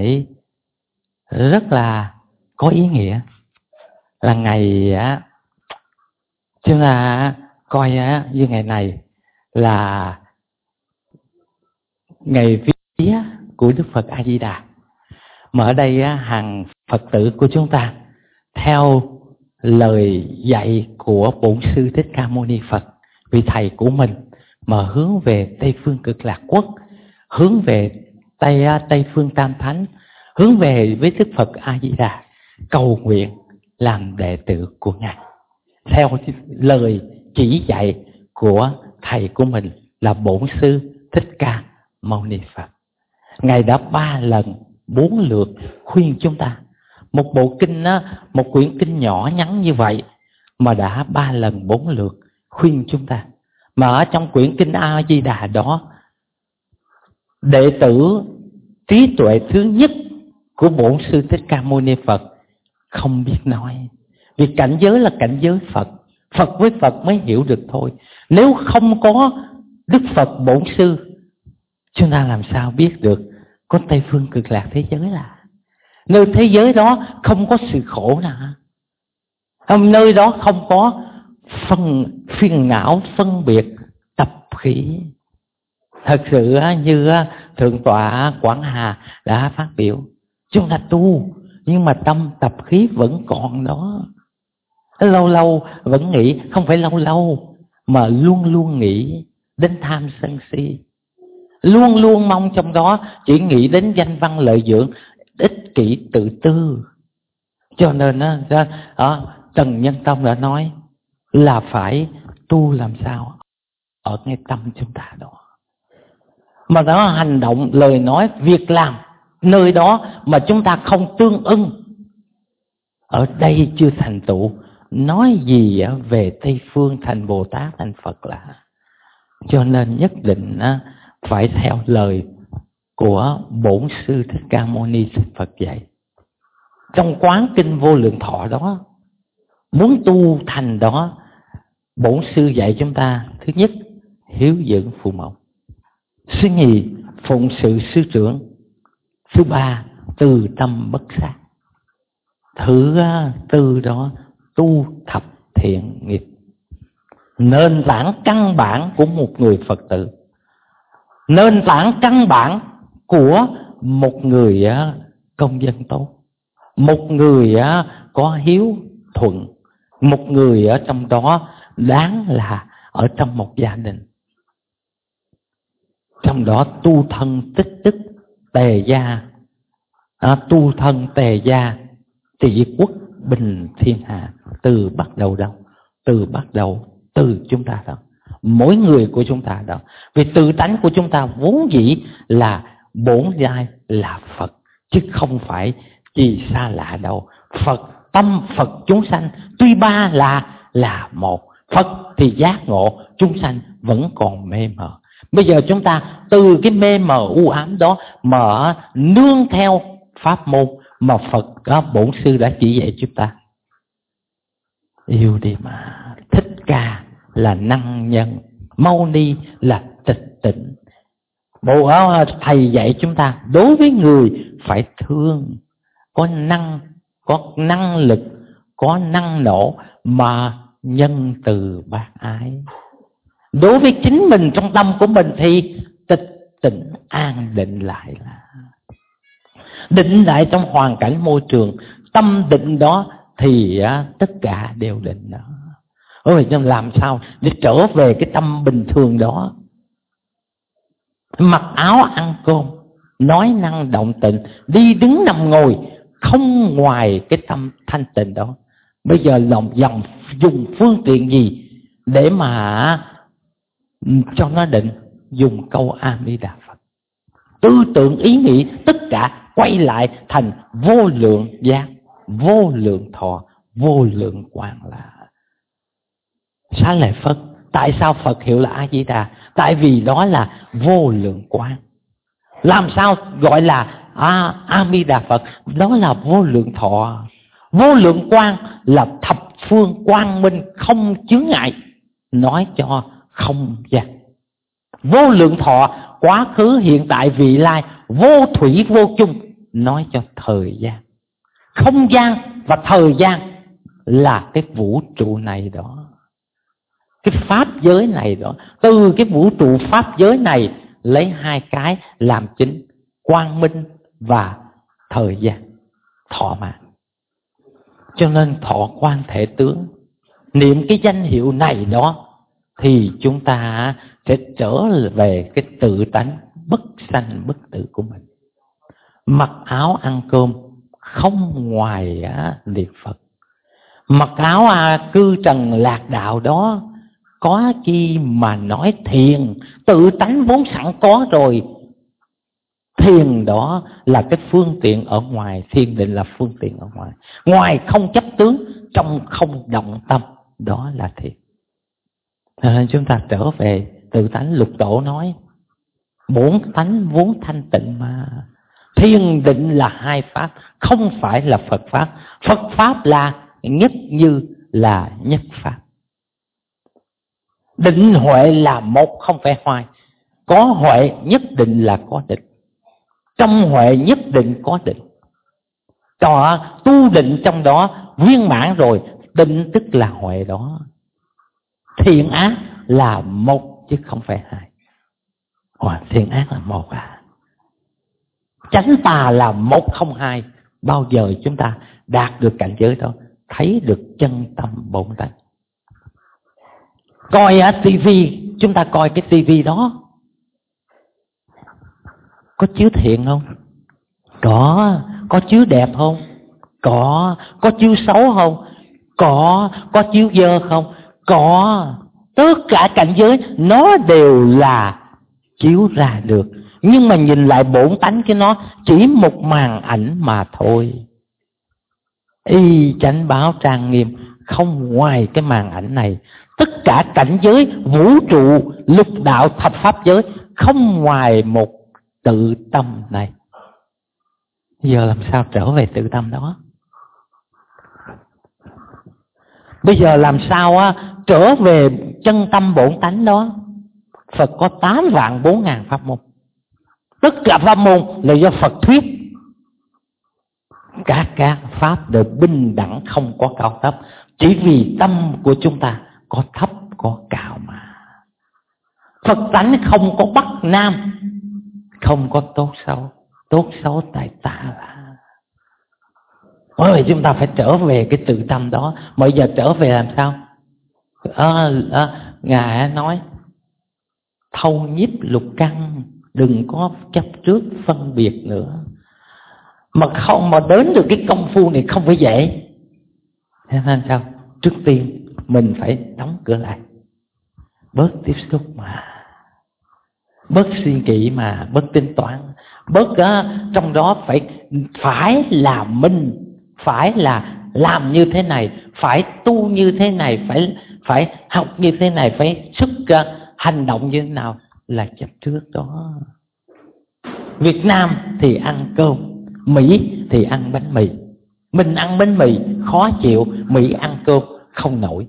thể rất là có ý nghĩa. Là ngày chúng ta coi như ngày này là ngày vía của Đức Phật A Di Đà. Mà ở đây hàng Phật tử của chúng ta theo lời dạy của Bổn Sư Thích Ca Mâu Ni Phật, vị thầy của mình, mà hướng về Tây Phương Cực Lạc Quốc, hướng về Tây Phương Tam Thánh, hướng về với Đức Phật A Di Đà, cầu nguyện làm đệ tử của Ngài theo lời chỉ dạy của thầy của mình là Bổn Sư Thích Ca Mâu Ni Phật. Ngài đã 3 lần 4 lượt khuyên chúng ta. Một bộ kinh một quyển kinh nhỏ nhắn như vậy mà đã 3 lần 4 lượt khuyên chúng ta. Mà ở trong quyển kinh A Di Đà đó, đệ tử trí tuệ thứ nhất của Bổn Sư Thích Ca Mâu Ni Phật không biết nói. Vì cảnh giới là cảnh giới Phật, Phật với Phật mới hiểu được thôi. Nếu không có Đức Phật Bổn Sư, chúng ta làm sao biết được có Tây Phương Cực Lạc thế giới là nơi thế giới đó không có sự khổ nào, nơi đó không có phiền não phân biệt tập khí. Thật sự như Thượng tọa Quảng Hà đã phát biểu, chúng ta tu nhưng mà tâm tập khí vẫn còn đó. Lâu lâu vẫn nghĩ, không phải lâu lâu mà luôn luôn nghĩ đến tham sân si, luôn luôn mong trong đó chỉ nghĩ đến danh văn lợi dưỡng, ích kỷ tự tư. Cho nên Trần Nhân Tông đã nói là phải tu làm sao ở ngay tâm chúng ta đó, mà đó hành động, lời nói, việc làm nơi đó mà chúng ta không tương ưng, ở đây chưa thành tựu, nói gì về Tây Phương thành Bồ Tát thành Phật là. Cho nên nhất định phải theo lời của Bổn Sư Thích Ca Mâu Ni Phật dạy. Trong Quán Kinh Vô Lượng Thọ đó, muốn tu thành đó, Bổn Sư dạy chúng ta: thứ nhất, hiếu dưỡng phụ mẫu; thứ nhì, phụng sự sư trưởng; thứ ba, từ tâm bất sát; thứ tư đó, tu thập thiện nghiệp. Nền tảng căn bản của một người Phật tử, nền tảng căn bản của một người công dân tốt, một người có hiếu thuận, một người ở trong đó đáng là ở trong một gia đình. Trong đó tu thân tích đức tề gia, tu thân tề gia trị quốc bình thiên hạ. Từ bắt đầu đâu? Từ bắt đầu từ chúng ta đâu, mỗi người của chúng ta đâu. Vì tự tánh của chúng ta vốn dĩ là bổn giai là Phật, chứ không phải gì xa lạ đâu. Phật tâm Phật chúng sanh tuy ba là một. Phật thì giác ngộ, chúng sanh vẫn còn mê mờ. Bây giờ chúng ta từ cái mê mờ u ám đó mà nương theo pháp môn mà Phật Bổn Sư đã chỉ dạy chúng ta. Yêu đi mà. Thích Ca là năng nhân, Mâu Ni là tịch tịnh. Bộ thầy dạy chúng ta đối với người phải thương, có năng lực, có năng nổ mà nhân từ bác ái. Đối với chính mình trong tâm của mình thì tịch tịnh an định lại, là định lại trong hoàn cảnh môi trường. Tâm định đó thì tất cả đều định đó. Ôi, nhưng làm sao để trở về cái tâm bình thường đó? Mặc áo ăn cơm, nói năng động tịnh, đi đứng nằm ngồi, không ngoài cái tâm thanh tịnh đó. Bây giờ lòng dòng dùng phương tiện gì để mà cho nó định? Dùng câu A Di Đà Phật. Tư tưởng ý nghĩ tất cả quay lại thành vô lượng giác, vô lượng thọ, vô lượng quang là Xá Lợi Phất. Tại sao Phật hiệu là A Di Đà? Tại vì đó là vô lượng quang. Làm sao gọi là A Di Đà Phật? Đó là vô lượng thọ. Vô lượng quang là thập phương quang minh không chướng ngại, nói cho không gian. Vô lượng thọ, quá khứ hiện tại vị lai, vô thủy vô chung, nói cho thời gian. Không gian và thời gian là cái vũ trụ này đó, cái pháp giới này đó. Từ cái vũ trụ pháp giới này lấy hai cái làm chính: quang minh và thời gian, thọ mạng. Cho nên thọ quan thể tướng, niệm cái danh hiệu này đó thì chúng ta sẽ trở về cái tự tánh bất sanh bất tử của mình. Mặc áo ăn cơm không ngoài niệm Phật, mặc áo cư trần lạc đạo đó, có chi mà nói thiền. Tự tánh vốn sẵn có rồi. Thiền đó là cái phương tiện ở ngoài, thiền định là phương tiện ở ngoài. Ngoài không chấp tướng, trong không động tâm, đó là thiền. Nên chúng ta trở về tự tánh. Lục Tổ nói bổn tánh vốn thanh tịnh mà. Thiền định là hai pháp, không phải là Phật pháp. Phật pháp là nhất như là nhất pháp. Định huệ là một, không phải hai. Có huệ nhất định là có định, trong huệ nhất định có định. Cho tu định trong đó viên mãn rồi, định tức là huệ đó. Thiện ác là một chứ không phải hai. Thiện ác là một Chánh tà là một không hai. Bao giờ chúng ta đạt được cảnh giới đó, thấy được chân tâm bổn tánh. Coi tivi, chúng ta coi cái tivi đó có chiếu thiện không? Có chiếu đẹp không? Có chiếu xấu không? Có chiếu dơ không? Có. Tất cả cảnh giới nó đều là chiếu ra được. Nhưng mà nhìn lại bổn tánh cái nó chỉ một màn ảnh mà thôi. Y chánh báo trang nghiêm, không ngoài cái màn ảnh này. Tất cả cảnh giới vũ trụ lục đạo thập pháp giới không ngoài một tự tâm này. Giờ làm sao trở về tự tâm đó? Bây giờ làm sao trở về chân tâm bổn tánh đó? Phật có 8.400.000 pháp môn. Tất cả pháp môn là do Phật thuyết. Các pháp đều bình đẳng, không có cao thấp. Chỉ vì tâm của chúng ta có thấp có cao mà. Phật tánh không có bắc nam, không có tốt xấu. Tốt xấu tại ta là. Ôi, chúng ta phải trở về cái tự tâm đó. Bây giờ trở về làm sao? Ngài nói thâu nhiếp lục căn, đừng có chấp trước phân biệt nữa. Mà đến được cái công phu này không phải dễ. Nên sao? Trước tiên mình phải đóng cửa lại, bớt tiếp xúc mà, bớt suy nghĩ mà, bớt tính toán, bớt trong đó phải là mình, phải là làm như thế này, phải tu như thế này, phải học như thế này, phải hành động như thế nào là chấp trước đó. Việt Nam thì ăn cơm, Mỹ thì ăn bánh mì. Mình ăn bánh mì khó chịu, Mỹ ăn cơm không nổi.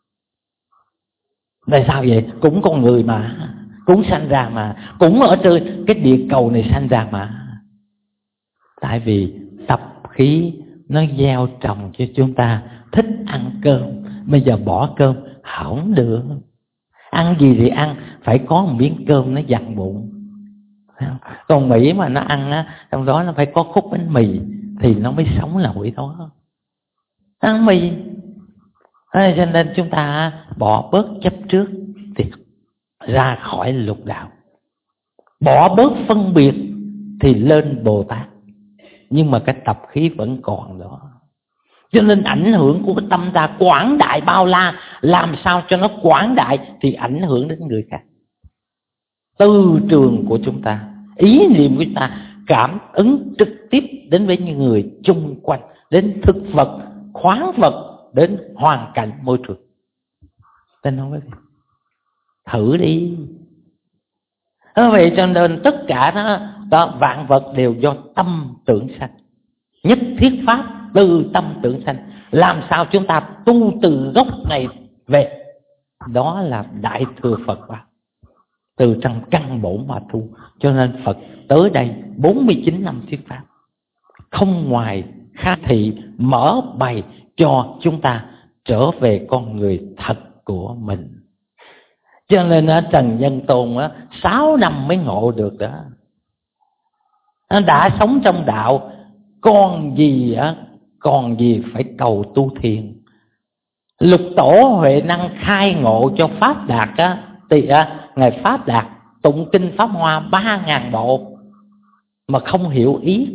Tại sao vậy? Cũng con người mà, cũng sanh ra mà, cũng ở trên cái địa cầu này sanh ra mà. Tại vì tập khí nó gieo trồng cho chúng ta thích ăn cơm. Bây giờ bỏ cơm không được. Ăn gì thì ăn, phải có một miếng cơm nó dặn bụng. Còn Mỹ mà nó ăn trong đó nó phải có khúc bánh mì thì nó mới sống nổi đó. Ăn mì. Cho nên chúng ta bỏ bớt chấp trước thì ra khỏi lục đạo. Bỏ bớt phân biệt thì lên Bồ Tát. Nhưng mà cái tập khí vẫn còn đó. Cho nên ảnh hưởng của cái tâm ta quảng đại bao la. Làm sao cho nó quảng đại thì ảnh hưởng đến người khác. Tư trường của chúng ta, ý niệm của chúng ta cảm ứng trực tiếp đến với những người chung quanh, đến thực vật, khoáng vật, đến hoàn cảnh môi trường. Tên nói gì? Thử đi. Vậy cho nên tất cả đó vạn vật đều do tâm tưởng sanh. Nhất thiết pháp từ tâm tưởng sanh. Làm sao chúng ta tu từ gốc này về? Đó là đại thừa Phật pháp. Từ trong căn bổn mà tu. Cho nên Phật tới đây 49 năm thuyết pháp. không ngoài khai thị mở bày cho chúng ta trở về con người thật của mình. Cho nên Trần Nhân Tôn 6 năm mới ngộ được đó. Nó đã sống trong đạo, còn gì phải cầu tu thiền. Lục Tổ Huệ Năng khai ngộ cho Pháp Đạt thì Ngài Pháp Đạt tụng kinh Pháp Hoa 3.000 bộ mà không hiểu ý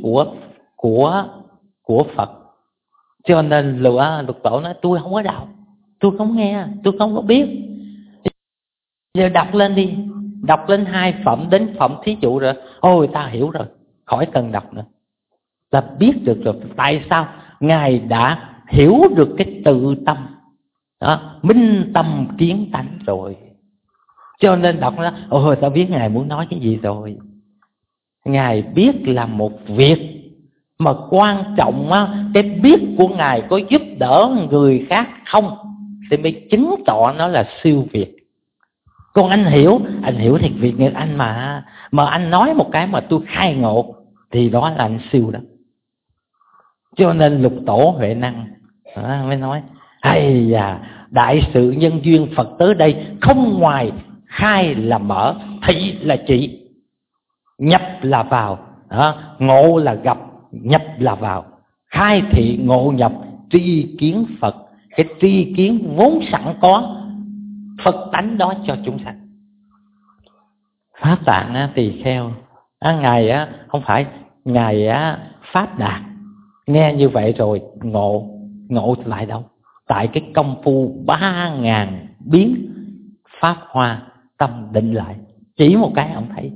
của Phật. Cho nên Lục Tổ nói tôi không có đọc, tôi không nghe, tôi không có biết. Giờ đọc lên đi, đọc lên 2 phẩm đến phẩm thí dụ rồi, ôi ta hiểu rồi, khỏi cần đọc nữa. Ta biết được rồi. Tại sao? Ngài đã hiểu được cái tự tâm đó, minh tâm kiến tánh rồi. Cho nên đọc đó, ôi ta biết Ngài muốn nói cái gì rồi. Ngài biết là một việc, mà quan trọng cái biết của Ngài có giúp đỡ người khác không thì mới chứng tỏ nó là siêu việt. Còn anh hiểu thì việc người anh mà anh nói một cái mà tôi khai ngộ thì đó là anh siêu đó. Cho nên Lục Tổ Huệ Năng mới nói hay da, đại sự nhân duyên Phật tới đây không ngoài khai là mở, thị là chỉ, nhập là vào, ngộ là gặp, nhập là vào. Khai thị ngộ nhập tri kiến Phật, cái tri kiến vốn sẵn có Phật tánh đó cho chúng sanh. Pháp Tạng Tỳ Kheo, Ngài không phải Ngài Pháp Đạt nghe như vậy rồi ngộ lại đâu? Tại cái công phu 3.000 biến Pháp Hoa tâm định lại, chỉ một cái ông thấy.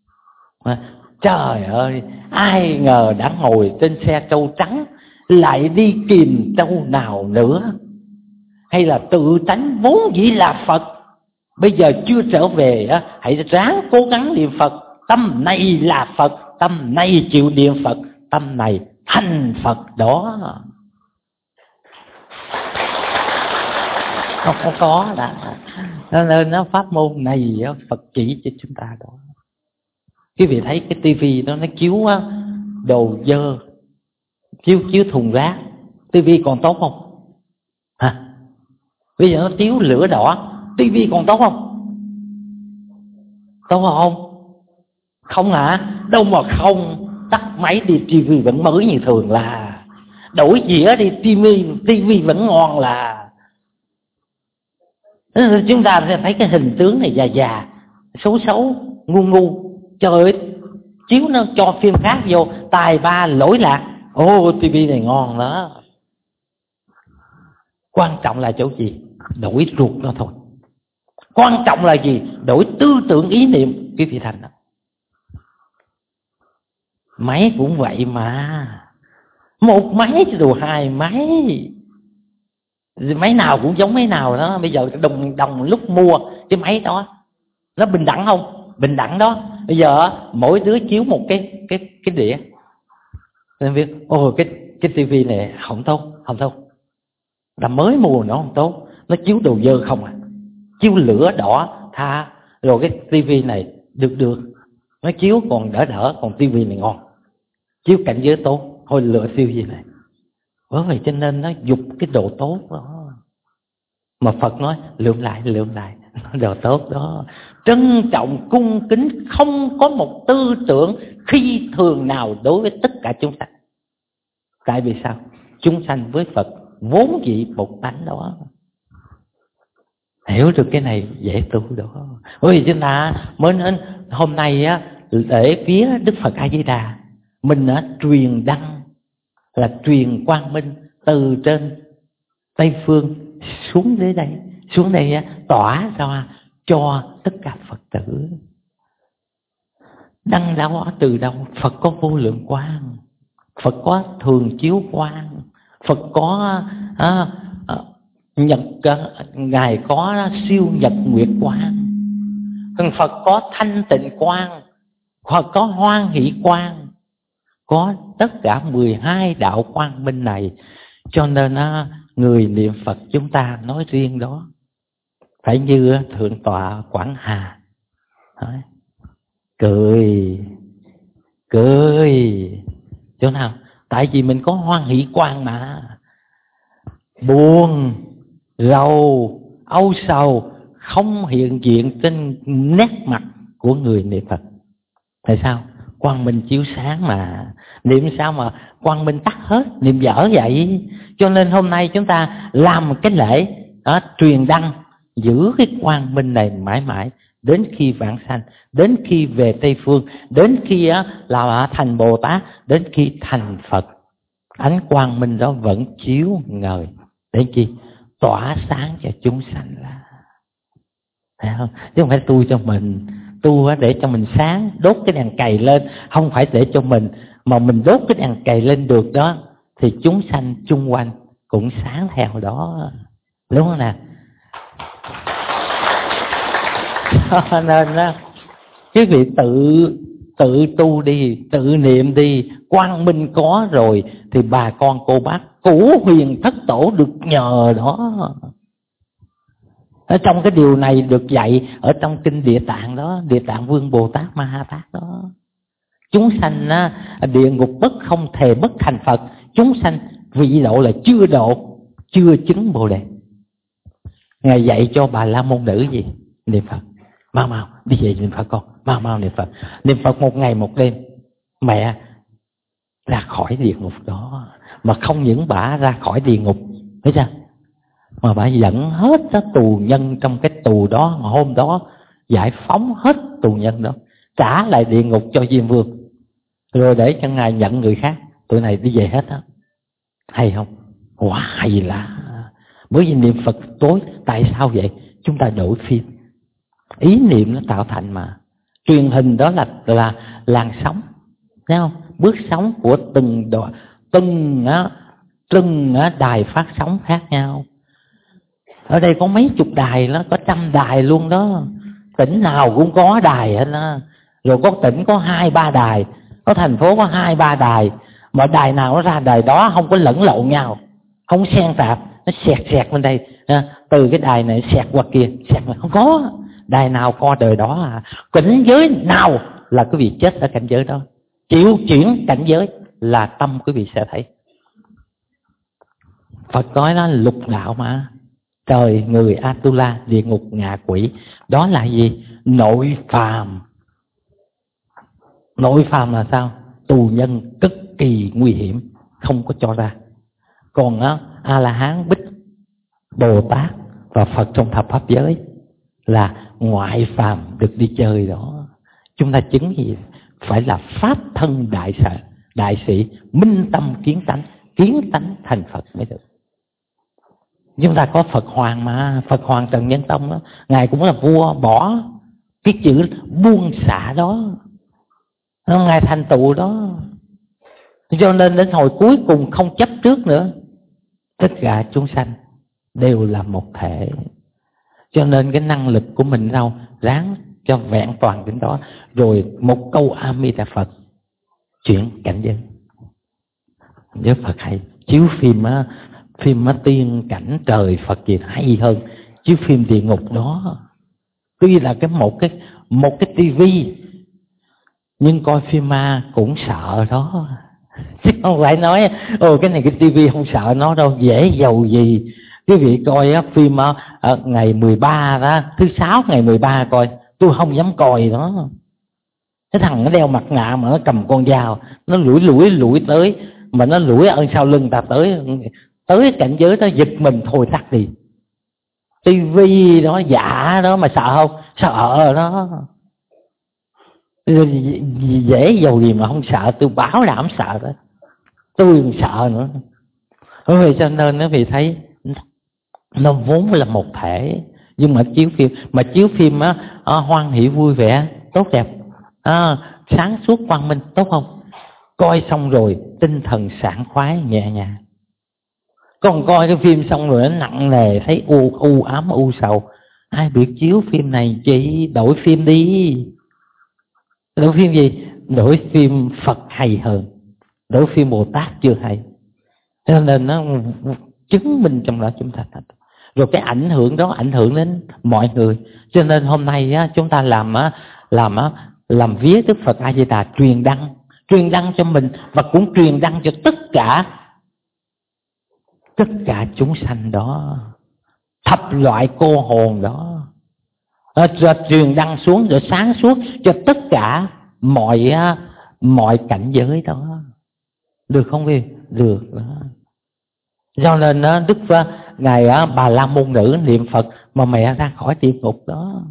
Trời ơi, ai ngờ đã ngồi trên xe trâu trắng lại đi kìm trâu nào nữa. Hay là tự tánh vốn dĩ là Phật, bây giờ chưa trở về, hãy ráng cố gắng niệm Phật. Tâm này là Phật, tâm này chịu niệm Phật, tâm này thành Phật đó. Không có đã. Nên nó pháp môn này Phật chỉ cho chúng ta đó. Quý vị thấy cái tivi đó nó chiếu đồ dơ, chiếu thùng rác, tivi còn tốt không? Bây giờ nó chiếu lửa đỏ, tivi còn tốt không? Tốt không? Không hả? Đâu mà không. Tắt máy đi, tivi vẫn mới như thường là. Đổi dĩa đi, tivi vẫn ngon là. Chúng ta thấy cái hình tướng này già, xấu, ngu. Trời ơi, chiếu nó cho phim khác vô, tài ba lỗi lạc. tivi này ngon đó. Quan trọng là chỗ gì? Đổi ruột nó thôi. Quan trọng là gì? Đổi tư tưởng ý niệm. Quý vị thành đó. Máy cũng vậy mà. Một máy chứ đồ 2 máy. Máy nào cũng giống máy nào đó. Bây giờ đồng lúc mua cái máy đó, nó bình đẳng không? Bình đẳng đó. Bây giờ mỗi đứa chiếu một cái đĩa. Nên biết cái tivi này không tốt. Là mới mua nó không tốt, nó chiếu đồ dơ không chiếu lửa đỏ tha. Rồi cái tivi này được, nó chiếu còn đỡ, còn tivi này ngon, chiếu cảnh giới tốt, thôi lựa siêu gì này. Bởi vậy cho nên nó dục cái đồ tốt đó. Mà Phật nói lượm lại đồ tốt đó. Trân trọng cung kính, không có một tư tưởng khi thường nào đối với tất cả chúng sanh. Tại vì sao? Chúng sanh với Phật vốn dĩ một tánh đó. Hiểu được cái này dễ tu đó. Bởi vì chúng ta mới nên hôm nay để phía Đức Phật A Di Đà, mình truyền đăng là truyền quang minh từ trên Tây phương xuống đây tỏa ra cho tất cả Phật tử. Đăng đâu từ đâu? Phật có vô lượng quang, Phật có thường chiếu quang, Phật có Ngài có siêu nhật nguyệt quang, Phật có thanh tịnh quang, Phật có hoan hỷ quang, có tất cả 12 đạo quang minh này. Cho nên người niệm Phật chúng ta nói riêng đó phải như Thượng tọa Quảng Hà cười chỗ nào Tại vì mình có hoan hỷ quan mà. Buồn, rầu, âu sầu không hiện diện trên nét mặt của người niệm Phật. Tại sao? Quang minh chiếu sáng mà. Niệm sao mà quang minh tắt hết? Niệm dở vậy. Cho nên hôm nay chúng ta làm cái lễ truyền đăng, giữ cái quang minh này mãi mãi, đến khi vãng sanh, đến khi về Tây Phương, đến khi là thành Bồ Tát, đến khi thành Phật. Ánh quang minh đó vẫn chiếu ngời để chi? Tỏa sáng cho chúng sanh là. Thấy không? Chứ không phải tu cho mình. Tu để cho mình sáng, đốt cái đèn cày lên. Không phải để cho mình, mà mình đốt cái đèn cày lên được đó, thì chúng sanh chung quanh cũng sáng theo đó. Đúng không nè? Cho nên đó, quý vị tự tu đi, tự niệm đi. Quang minh có rồi thì bà con cô bác cửu huyền thất tổ được nhờ đó. Ở trong cái điều này được dạy ở trong kinh Địa Tạng đó, Địa Tạng Vương Bồ Tát Ma Ha Tát đó. Chúng sanh địa ngục bất không thể bất thành Phật. Chúng sanh vị độ là chưa độ, chưa chứng Bồ Đề. Ngài dạy cho Bà La Môn Nữ gì? Niệm Phật. Mau đi về niệm Phật con. Mau niệm Phật. Niệm Phật một ngày một đêm, mẹ ra khỏi địa ngục đó. Mà không những bả ra khỏi địa ngục, thấy chưa? Mà bả dẫn hết các tù nhân trong cái tù đó, hôm đó giải phóng hết tù nhân đó, trả lại địa ngục cho Diêm Vương, rồi để cho Ngài nhận người khác. Tụi này đi về hết đó. Hay không? Quá hay là. Bởi vì niệm Phật tối. Tại sao vậy? Chúng ta đổi phim. Ý niệm nó tạo thành mà. Truyền hình đó là làn sóng, thấy không? Bước sóng của từng đài phát sóng khác nhau. Ở đây có mấy chục đài đó, có 100 đài luôn đó. Tỉnh nào cũng có đài hết đó. Rồi có tỉnh có 2-3 đài, có thành phố có 2-3 đài. Mà đài nào nó ra đài đó, không có lẫn lộn nhau, không xen tạp. Nó xẹt bên đây, từ cái đài này xẹt qua kia, xẹt qua. Không có. Đài nào co đời đó à. Cảnh giới nào là quý vị chết ở cảnh giới đó. Chịu chuyển cảnh giới là tâm quý vị sẽ thấy. Phật nói đó lục đạo mà. Trời, người, Atula, địa ngục, ngạ quỷ. Đó là gì? Nội phàm. Nội phàm là sao? Tù nhân cực kỳ nguy hiểm, không có cho ra. Còn A-la-hán, Bích, Bồ Tát và Phật trong thập pháp giới là ngoại phàm được đi chơi đó. Chúng ta chứng gì? Phải là pháp thân đại sĩ, minh tâm kiến tánh thành Phật mới được. Chúng ta có Phật Hoàng mà. Phật Hoàng Trần Nhân Tông đó, Ngài cũng là vua bỏ cái chữ buông xả đó, Ngài thành tựu đó. Cho nên đến hồi cuối cùng không chấp trước nữa. Tất cả chúng sanh đều là một thể. Cho nên cái năng lực của mình đâu, ráng cho vẹn toàn đến đó. Rồi một câu A Di Đà Phật, chuyển cảnh giới. Nhớ Phật hay. Chiếu phim tiên cảnh trời Phật gì hay hơn chiếu phim địa ngục đó. Tuy là một cái tivi, nhưng coi phim ma cũng sợ đó. Chứ không phải nói cái này cái tivi không sợ nó đâu, dễ giàu gì. Quý vị coi phim ngày 13 đó, thứ 6 ngày 13 coi, tôi không dám coi đó. Cái thằng nó đeo mặt nạ mà nó cầm con dao, nó lủi tới, mà nó lủi ở sau lưng ta tới cảnh giới đó giật mình thôi tắt đi. Tivi đó giả đó mà sợ không? Sợ đó. Dễ giàu gì mà không sợ, tôi bảo đảm sợ đó. Tôi không sợ nữa. Vì cho nên nó vì thấy nó vốn là một thể. Nhưng mà chiếu phim hoan hỷ vui vẻ, tốt đẹp, sáng suốt quang minh, tốt không? Coi xong rồi tinh thần sảng khoái nhẹ nhàng. Còn coi cái phim xong rồi nó nặng nề, thấy u ám u sầu. Ai biết chiếu phim này chị, đổi phim đi. Đổi phim gì? Đổi phim Phật hay hơn, đổi phim Bồ Tát chưa hay. Cho nên nó chứng minh trong đó chúng ta. Rồi cái ảnh hưởng đó ảnh hưởng đến mọi người. Cho nên hôm nay chúng ta làm vía Đức Phật A Di Đà truyền truyền đăng cho mình và cũng truyền đăng cho tất cả chúng sanh đó, thập loại cô hồn đó, rồi truyền đăng xuống rồi sáng suốt cho tất cả mọi cảnh giới đó. Được không quý? Được đó. Do nên Đức Ngài Bà La Môn Nữ niệm Phật mà mẹ ra khỏi địa ngục đó.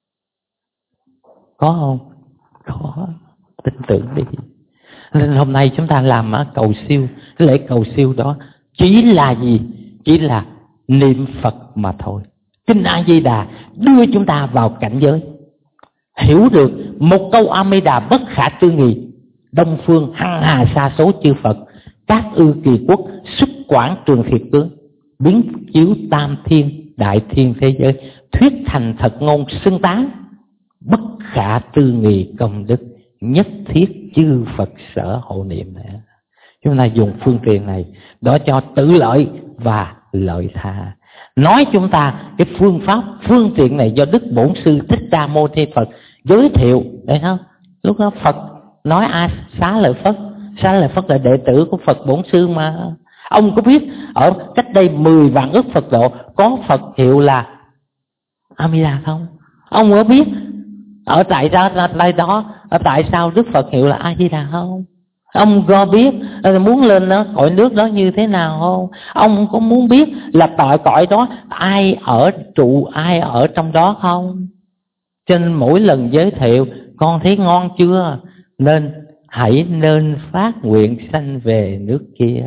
Có không? Có. Tin tưởng đi. Nên hôm nay chúng ta làm cầu siêu, cái lễ cầu siêu đó chỉ là gì? Chỉ là niệm Phật mà thôi. Kinh A Di Đà đưa chúng ta vào cảnh giới, hiểu được một câu A Di Đà bất khả tư nghị. Đông phương hằng hà sa số chư Phật, các ư kỳ quốc, xuất quảng trường thiệt tướng, biến chiếu tam thiên đại thiên thế giới, thuyết thành thật ngôn xưng tán, bất khả tư nghị công đức, nhất thiết chư Phật sở hộ niệm. Chúng ta dùng phương tiện này đó cho tự lợi và lợi tha. Nói chúng ta cái phương pháp, phương tiện này do Đức Bổn Sư Thích Ca Mâu Ni Phật giới thiệu, đấy không? Lúc đó Phật nói ai? Xá Lợi Phất. Xá Lợi Phất là đệ tử của Phật Bổn Sư mà. Ông có biết ở cách đây 10 vạn ức Phật độ có Phật hiệu là A Di Đà không? Ông có biết ở tại sao Đức Phật hiệu là A Di Đà không? Ông có biết muốn lên cõi nước đó như thế nào không? Ông có muốn biết là tại cõi đó ai ở trong đó không? Cho nên mỗi lần giới thiệu con thấy ngon chưa, hãy nên phát nguyện sanh về nước kia.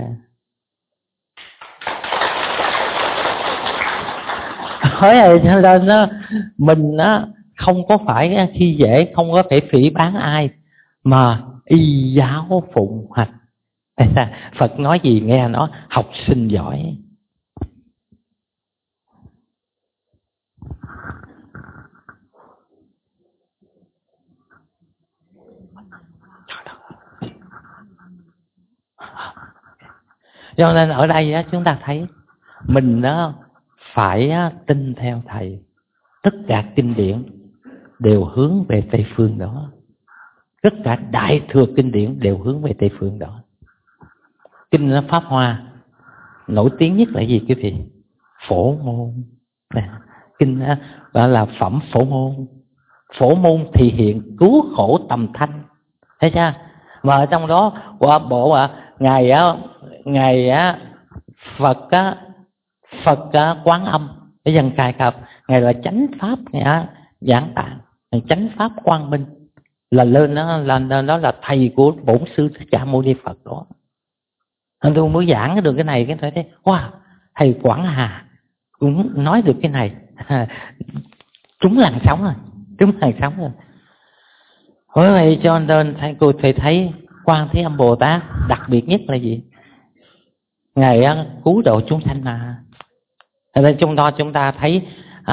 Hỏi cho nên mình không có phải khi dễ, không có phải phỉ báng ai, mà y giáo phụng hành. Phật nói gì nghe nó, học sinh giỏi. Cho nên ở đây chúng ta thấy mình phải tin theo Thầy. Tất cả kinh điển đều hướng về Tây phương đó. Tất cả đại thừa kinh điển đều hướng về Tây phương đó. Kinh Pháp Hoa nổi tiếng nhất là gì quý vị? Phổ môn. Kinh gọi là phẩm phổ môn. Phổ môn thì hiện cứu khổ tầm thanh. Thấy chưa? Mà ở trong đó qua bộ Ngài Phật Quán Âm cái dân cài cập, Ngài là chánh pháp giảng tạng, chánh pháp quang minh, là lên đó là thầy của Bổn Sư Thích Ca Mâu Ni Phật đó. Tôi mới giảng được cái này, cái thấy wow, thầy Quảng Hà cũng nói được cái này. Trúng làn sóng rồi. Bởi vậy cho nên cô thầy thấy Quan Thế Âm Bồ Tát đặc biệt nhất là gì? Ngài cứu độ chúng sanh mà. Nên chúng ta thấy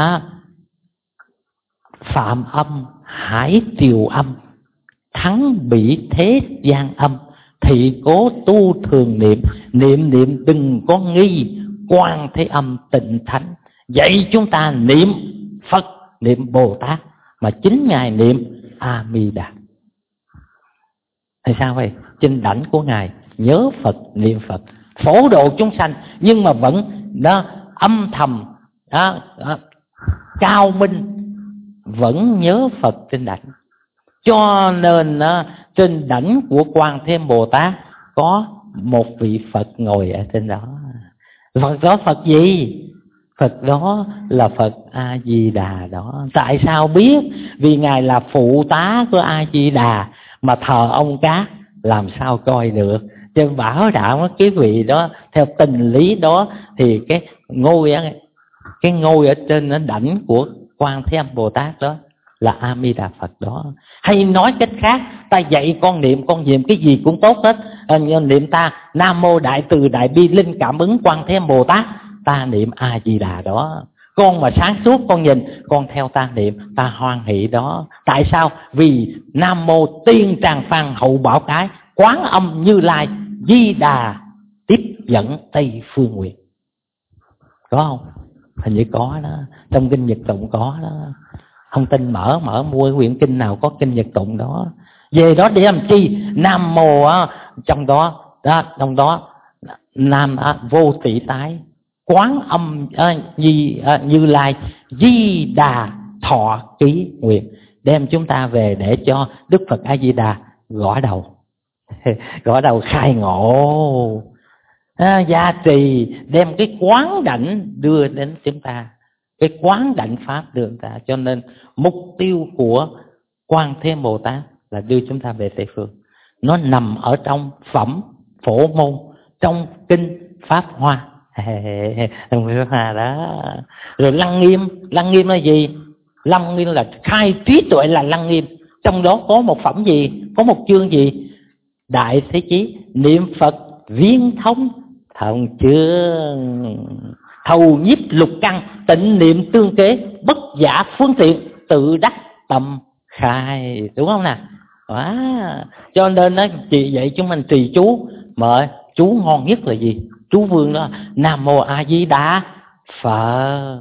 phạm âm, hải triều âm, thắng bỉ thế gian âm, thị cố tu thường niệm, niệm đừng có nghi, Quan Thế Âm tịnh thánh. Dạy chúng ta niệm Phật, niệm Bồ Tát, mà chính Ngài niệm A Di Đà. Tại sao vậy? Trên đảnh của Ngài nhớ Phật, niệm Phật, phổ độ chúng sanh, nhưng mà vẫn âm thầm cao minh, vẫn nhớ Phật trên đảnh. Cho nên trên đảnh của Quan Thế Âm Bồ Tát có một vị Phật ngồi ở trên đó. Phật đó Phật gì? Phật đó là Phật A Di Đà đó. Tại sao biết? Vì Ngài là phụ tá của A Di Đà, mà thờ ông Cát làm sao coi được. Chứ bảo đảm cái vị đó theo tình lý đó thì cái ngôi ở trên đảnh của Quan Thế Âm Bồ Tát đó là A Di Đà Phật đó. Hay nói cách khác, ta dạy con niệm cái gì cũng tốt hết. Niệm ta Nam Mô Đại Từ Đại Bi Linh Cảm Ứng Quan Thế Âm Bồ Tát, ta niệm A Di Đà đó. Con mà sáng suốt, con nhìn, con theo ta niệm, ta hoan hỷ đó. Tại sao? Vì Nam Mô Tiên Tràng Phan Hậu Bảo Cái, Quán Âm Như Lai, Di Đà tiếp dẫn Tây Phương Nguyện. Có không? Hình như có đó. Trong kinh Nhật Tụng có đó. Không tin mở mua quyển kinh nào có kinh Nhật Tụng đó. Về đó để làm chi? Nam mô trong đó nam vô tỷ tái Quán Âm Như Lai Di Đà thọ ký nguyện, đem chúng ta về để cho Đức Phật A Di Đà gõ đầu khai ngộ, gia trì, đem cái quán đảnh đưa đến chúng ta, cái quán đảnh pháp đưa chúng ta. Cho nên mục tiêu của Quan Thế Bồ Tát là đưa chúng ta về Tây Phương. Nó nằm ở trong phẩm Phổ Môn, trong kinh Pháp Hoa. Pháp Hoa đó. Rồi Lăng Nghiêm là gì? Lăng Nghiêm là khai trí tuệ, là Lăng Nghiêm. Trong đó có một phẩm gì? Có một chương gì? Đại Thế Chí, niệm Phật viên thông thông chương, thầu nhiếp lục căn, tịnh niệm tương kế, bất giả phương tiện, tự đắc tâm khai. Đúng không nào? Cho nên đó, vậy chúng mình trì chú, mà chú ngon nhất là gì? Chú Vương đó, Nam Mô A Di Đà Phật.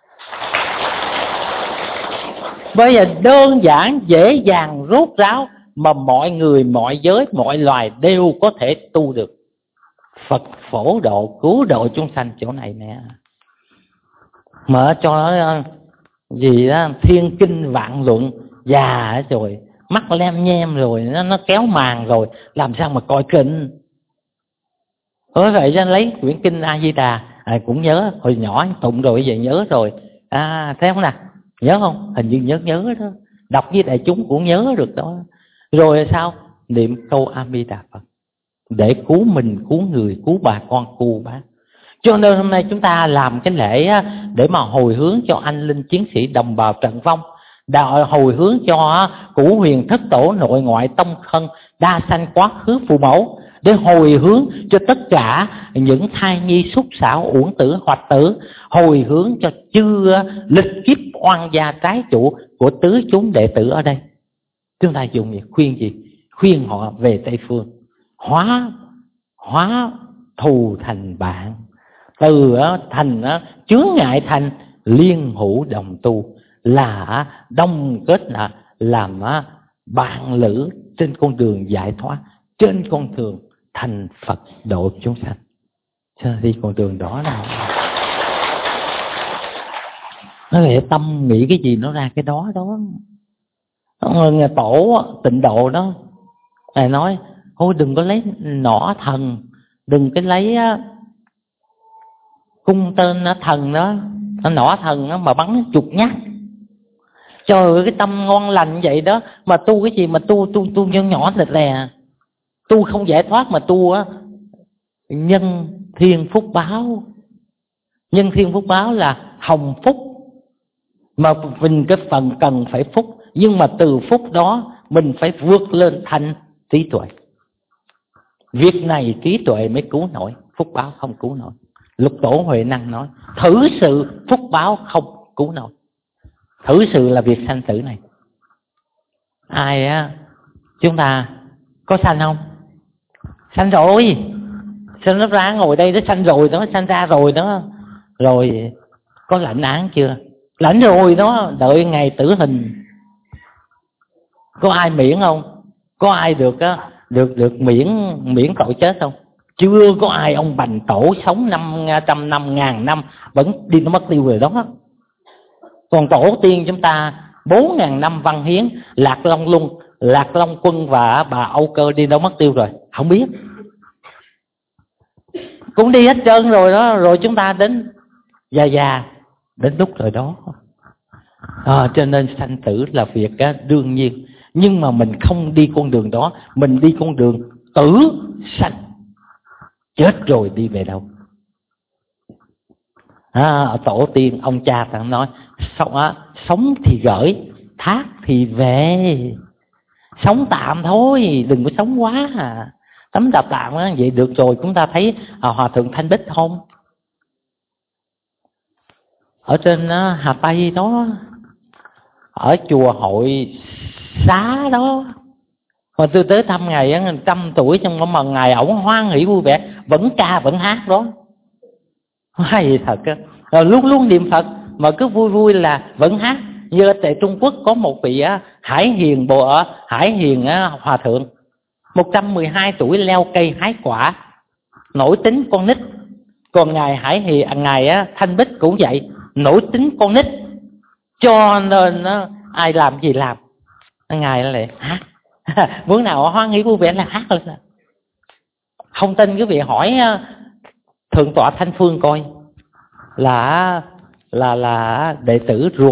Bây giờ đơn giản, dễ dàng, rốt ráo, mà mọi người, mọi giới, mọi loài đều có thể tu được. Phật phổ độ, cứu độ chúng sanh chỗ này nè. Mở cho nó gì đó, thiên kinh vạn luận, già rồi, mắt lem nhem rồi, nó kéo màn rồi, làm sao mà coi kinh. Bởi vậy cho lấy quyển kinh A Di Đà, cũng nhớ, hồi nhỏ tụng rồi giờ nhớ rồi. Thấy không nào? Nhớ không? Hình như nhớ đó. Đọc với đại chúng cũng nhớ được đó. Rồi sao? Niệm câu A Di Đà Phật để cứu mình, cứu người, cứu bà con, cứu bác. Cho nên hôm nay chúng ta làm cái lễ để mà hồi hướng cho anh linh chiến sĩ đồng bào trận vong, hồi hướng cho Cửu Huyền Thất Tổ nội ngoại tông khân đa sanh quá khứ phụ mẫu, để hồi hướng cho tất cả những thai nhi súc sảo uổng tử hoạch tử, hồi hướng cho chư lịch kiếp oan gia trái chủ của tứ chúng đệ tử ở đây. Chúng ta dùng gì? Khuyên gì? Khuyên họ về Tây Phương, hóa thù thành bạn, từ thành chướng ngại thành liên hữu đồng tu, là đông kết làm bạn lữ trên con đường giải thoát, trên con đường thành Phật độ chúng sanh. Cho nên đi con đường đó nào, nó để tâm nghĩ cái gì nó ra cái đó đó. Người tổ tịnh độ đó, Ngài nói thôi đừng có lấy nỏ thần, đừng có lấy cung tên thần đó, nỏ thần đó mà bắn chuột nhắt. Trời ơi, cái tâm ngon lành vậy đó mà tu cái gì mà tu nhỏ lẹt lè, tu không giải thoát mà tu nhân thiên phúc báo. Nhân thiên phúc báo là hồng phúc, mà mình cái phần cần phải phúc, nhưng mà từ phúc đó mình phải vượt lên thành trí tuệ. Việc này trí tuệ mới cứu nổi, phúc báo không cứu nổi. Lục Tổ Huệ Năng nói thử sự phúc báo không cứu nổi. Thử sự là việc sanh tử này. Ai chúng ta có sanh không? Sanh rồi. Sanh nó ra ngồi đây nó sanh rồi đó, sanh ra rồi đó. Rồi có lãnh án chưa? Lãnh rồi đó, đợi ngày tử hình. Có ai miễn không? Có ai được miễn tội chết không? Chưa có ai. Ông Bành Tổ sống 500 năm, 1000 năm vẫn đi nó mất tiêu rồi đó. Còn tổ tiên chúng ta 4000 năm văn hiến, Lạc Long Quân và bà Âu Cơ đi đâu mất tiêu rồi? Không biết. Cũng đi hết trơn rồi đó. Rồi chúng ta đến già đến lúc rồi đó. Cho nên sanh tử là việc đương nhiên. Nhưng mà mình không đi con đường đó, mình đi con đường tử sanh. Chết rồi đi về đâu? Tổ tiên ông cha ta nói sống thì gửi, thác thì về. Sống tạm thôi, đừng có sống quá. Tấm đạp tạm vậy được rồi. Chúng ta thấy Hòa Thượng Thanh Bích không? Ở trên Hà Tây đó, ở chùa Hội Xá đó, mà tôi tới thăm Ngài 100 tuổi, trong mà Ngài ổng hoan hỷ vui vẻ, vẫn ca vẫn hát đó. Hay thật á. Rồi luôn luôn niệm Phật mà cứ vui vui là vẫn hát. Như tại Trung Quốc có một vị Hải Hiền Hòa Thượng 112 tuổi leo cây hái quả, nổi tính con nít. Còn ngài Thanh Bích cũng vậy, nổi tính con nít, cho nên ai làm gì làm, ngài lại hát. Bữa nào hoan hỷ vui vẻ là hát lên. Không tin quý vị hỏi Thượng tọa Thanh Phương coi, là đệ tử ruột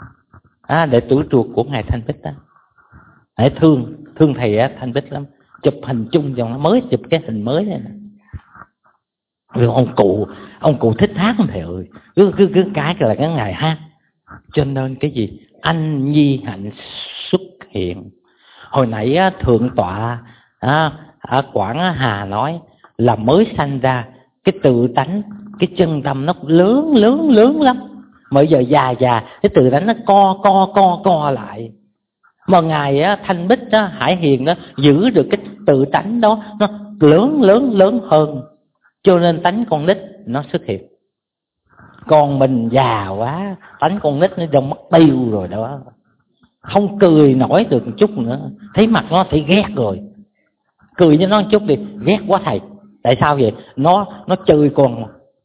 của ngài Thanh Bích đó. Hãy thương thầy Thanh Bích lắm, chụp hình chung dòng, nó mới chụp cái hình mới này nè. Vì ông cụ thích hát không thầy ơi, cứ cái là cái ngày hát. Cho nên cái gì anh nhi hạnh xuất hiện. Hồi nãy Thượng tọa ở Quảng Hà nói là mới sanh ra cái tự tánh, cái chân tâm nó lớn lắm. Bây giờ già cái tự tánh nó co lại. Mà ngài Thanh Bích Hải Hiền đó giữ được cái tự tánh đó, nó lớn hơn, cho nên tánh con nít nó xuất hiện. Còn mình già quá, tánh con nít nó đông mất tiêu rồi đó, không cười nổi được một chút nữa, thấy mặt nó thấy ghét rồi. Cười với nó một chút đi, ghét quá thầy. Tại sao vậy? Nó chơi con.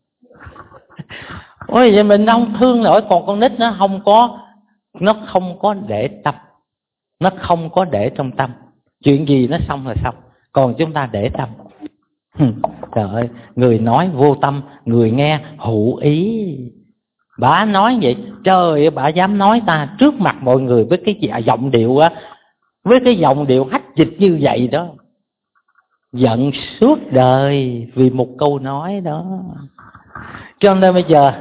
Ôi vậy mình không thương nổi. Còn con nít nó không có để tâm, nó không có để trong tâm. Chuyện gì nó xong là xong. Còn chúng ta để tâm. Trời ơi, người nói vô tâm, người nghe hữu ý. Bà nói vậy, trời ơi, bà dám nói ta trước mặt mọi người với cái giọng điệu với cái giọng điệu hách dịch như vậy đó. Giận suốt đời vì một câu nói đó. Cho nên bây giờ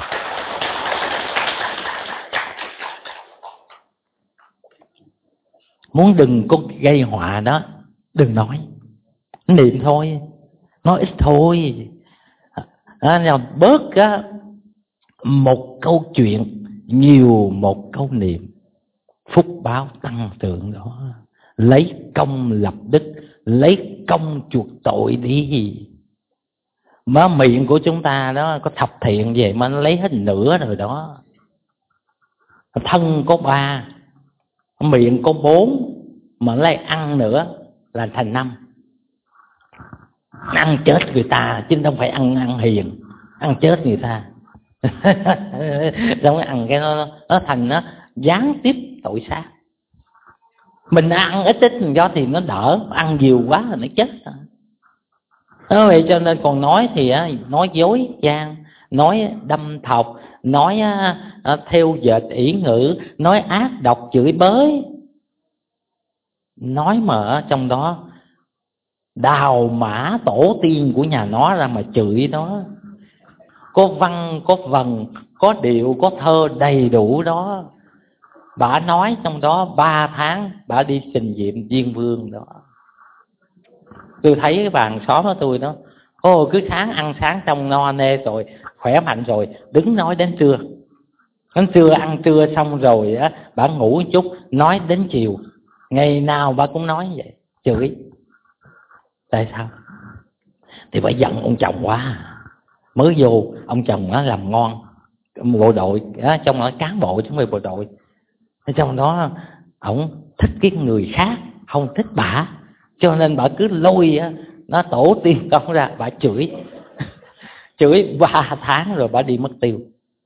muốn đừng có gây họa đó, đừng nói, niệm thôi, nói ít thôi. Bớt một câu chuyện, nhiều một câu niệm, phúc báo tăng trưởng đó. Lấy công lập đức, lấy công chuộc tội đi. Má miệng của chúng ta đó có thập thiện về mà nó lấy hết nửa rồi đó. Thân có 3, miệng có 4, mà lấy ăn nữa là thành 5. Ăn chết người ta chứ không phải ăn hiền, ăn chết người ta. Xong ăn cái nó thành nó gián tiếp tội sát. Mình ăn ít do thì nó đỡ, ăn nhiều quá là nó chết. Đó vậy cho nên còn nói thì nói dối gian, nói đâm thọc, nói theo dệt ỷ ngữ, nói ác độc chửi bới. Nói mà ở trong đó đào mã tổ tiên của nhà nó ra mà chửi nó. Có văn, có vần, có điệu, có thơ đầy đủ đó. Bà nói trong đó 3 tháng bà đi trình diện Diên Vương đó. Tôi thấy cái bàn xóm của tôi đó, cứ sáng ăn sáng xong no nê rồi, khỏe mạnh rồi, đứng nói đến trưa. Đến trưa ăn trưa xong rồi bà ngủ một chút, nói đến chiều. Ngày nào bà cũng nói vậy, chửi. Tại sao? Thì bà giận ông chồng quá. Mới vô ông chồng làm ngon bộ đội, trong ở cán bộ chúng mình bộ đội. Trong đó ổng thích cái người khác, không thích bà, cho nên bà cứ lôi nó tổ tiên con ra, bà chửi. Chửi 3 tháng rồi bà đi mất tiêu.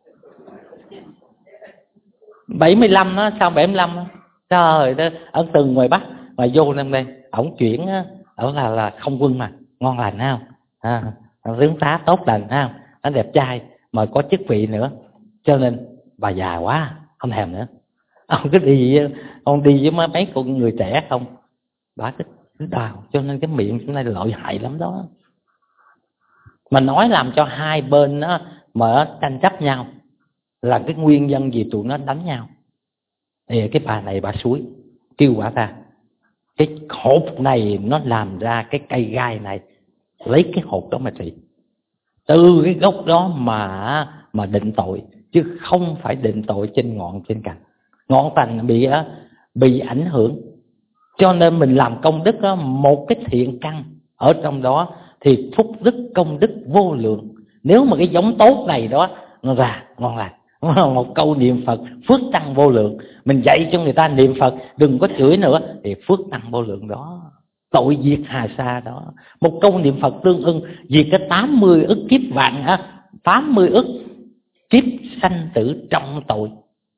75 đó, sau 75 đó, trời ơi, ở từ ngoài Bắc mà vô năm đây, ổng chuyển ở là không quân mà ngon lành không, tướng tá tốt lành không, nó đẹp trai mà có chức vị nữa, cho nên bà già quá không thèm nữa. Ông cứ đi với mấy con người trẻ không, bà cứ đào. Cho nên cái miệng chúng ta lợi hại lắm đó. Mà nói làm cho hai bên đó mà tranh chấp nhau, là cái nguyên nhân gì tụi nó đánh nhau. Thì cái bà này bà suối kêu quả ta, cái hột này nó làm ra cái cây gai này, lấy cái hột đó mà trị. Từ cái gốc đó mà định tội, chứ không phải định tội trên ngọn trên cành. Ngọn cành bị ảnh hưởng. Cho nên mình làm công đức đó, một cái thiện căn ở trong đó thì phúc đức công đức vô lượng. Nếu mà cái giống tốt này đó nó ra ngon lành, Một câu niệm Phật phước tăng vô lượng. Mình dạy cho người ta niệm Phật, đừng có chửi nữa, thì phước tăng vô lượng đó, tội diệt hà sa đó. Một câu niệm Phật tương ưng diệt cái 80 ức kiếp vạn 80 ức kiếp sanh tử trong tội.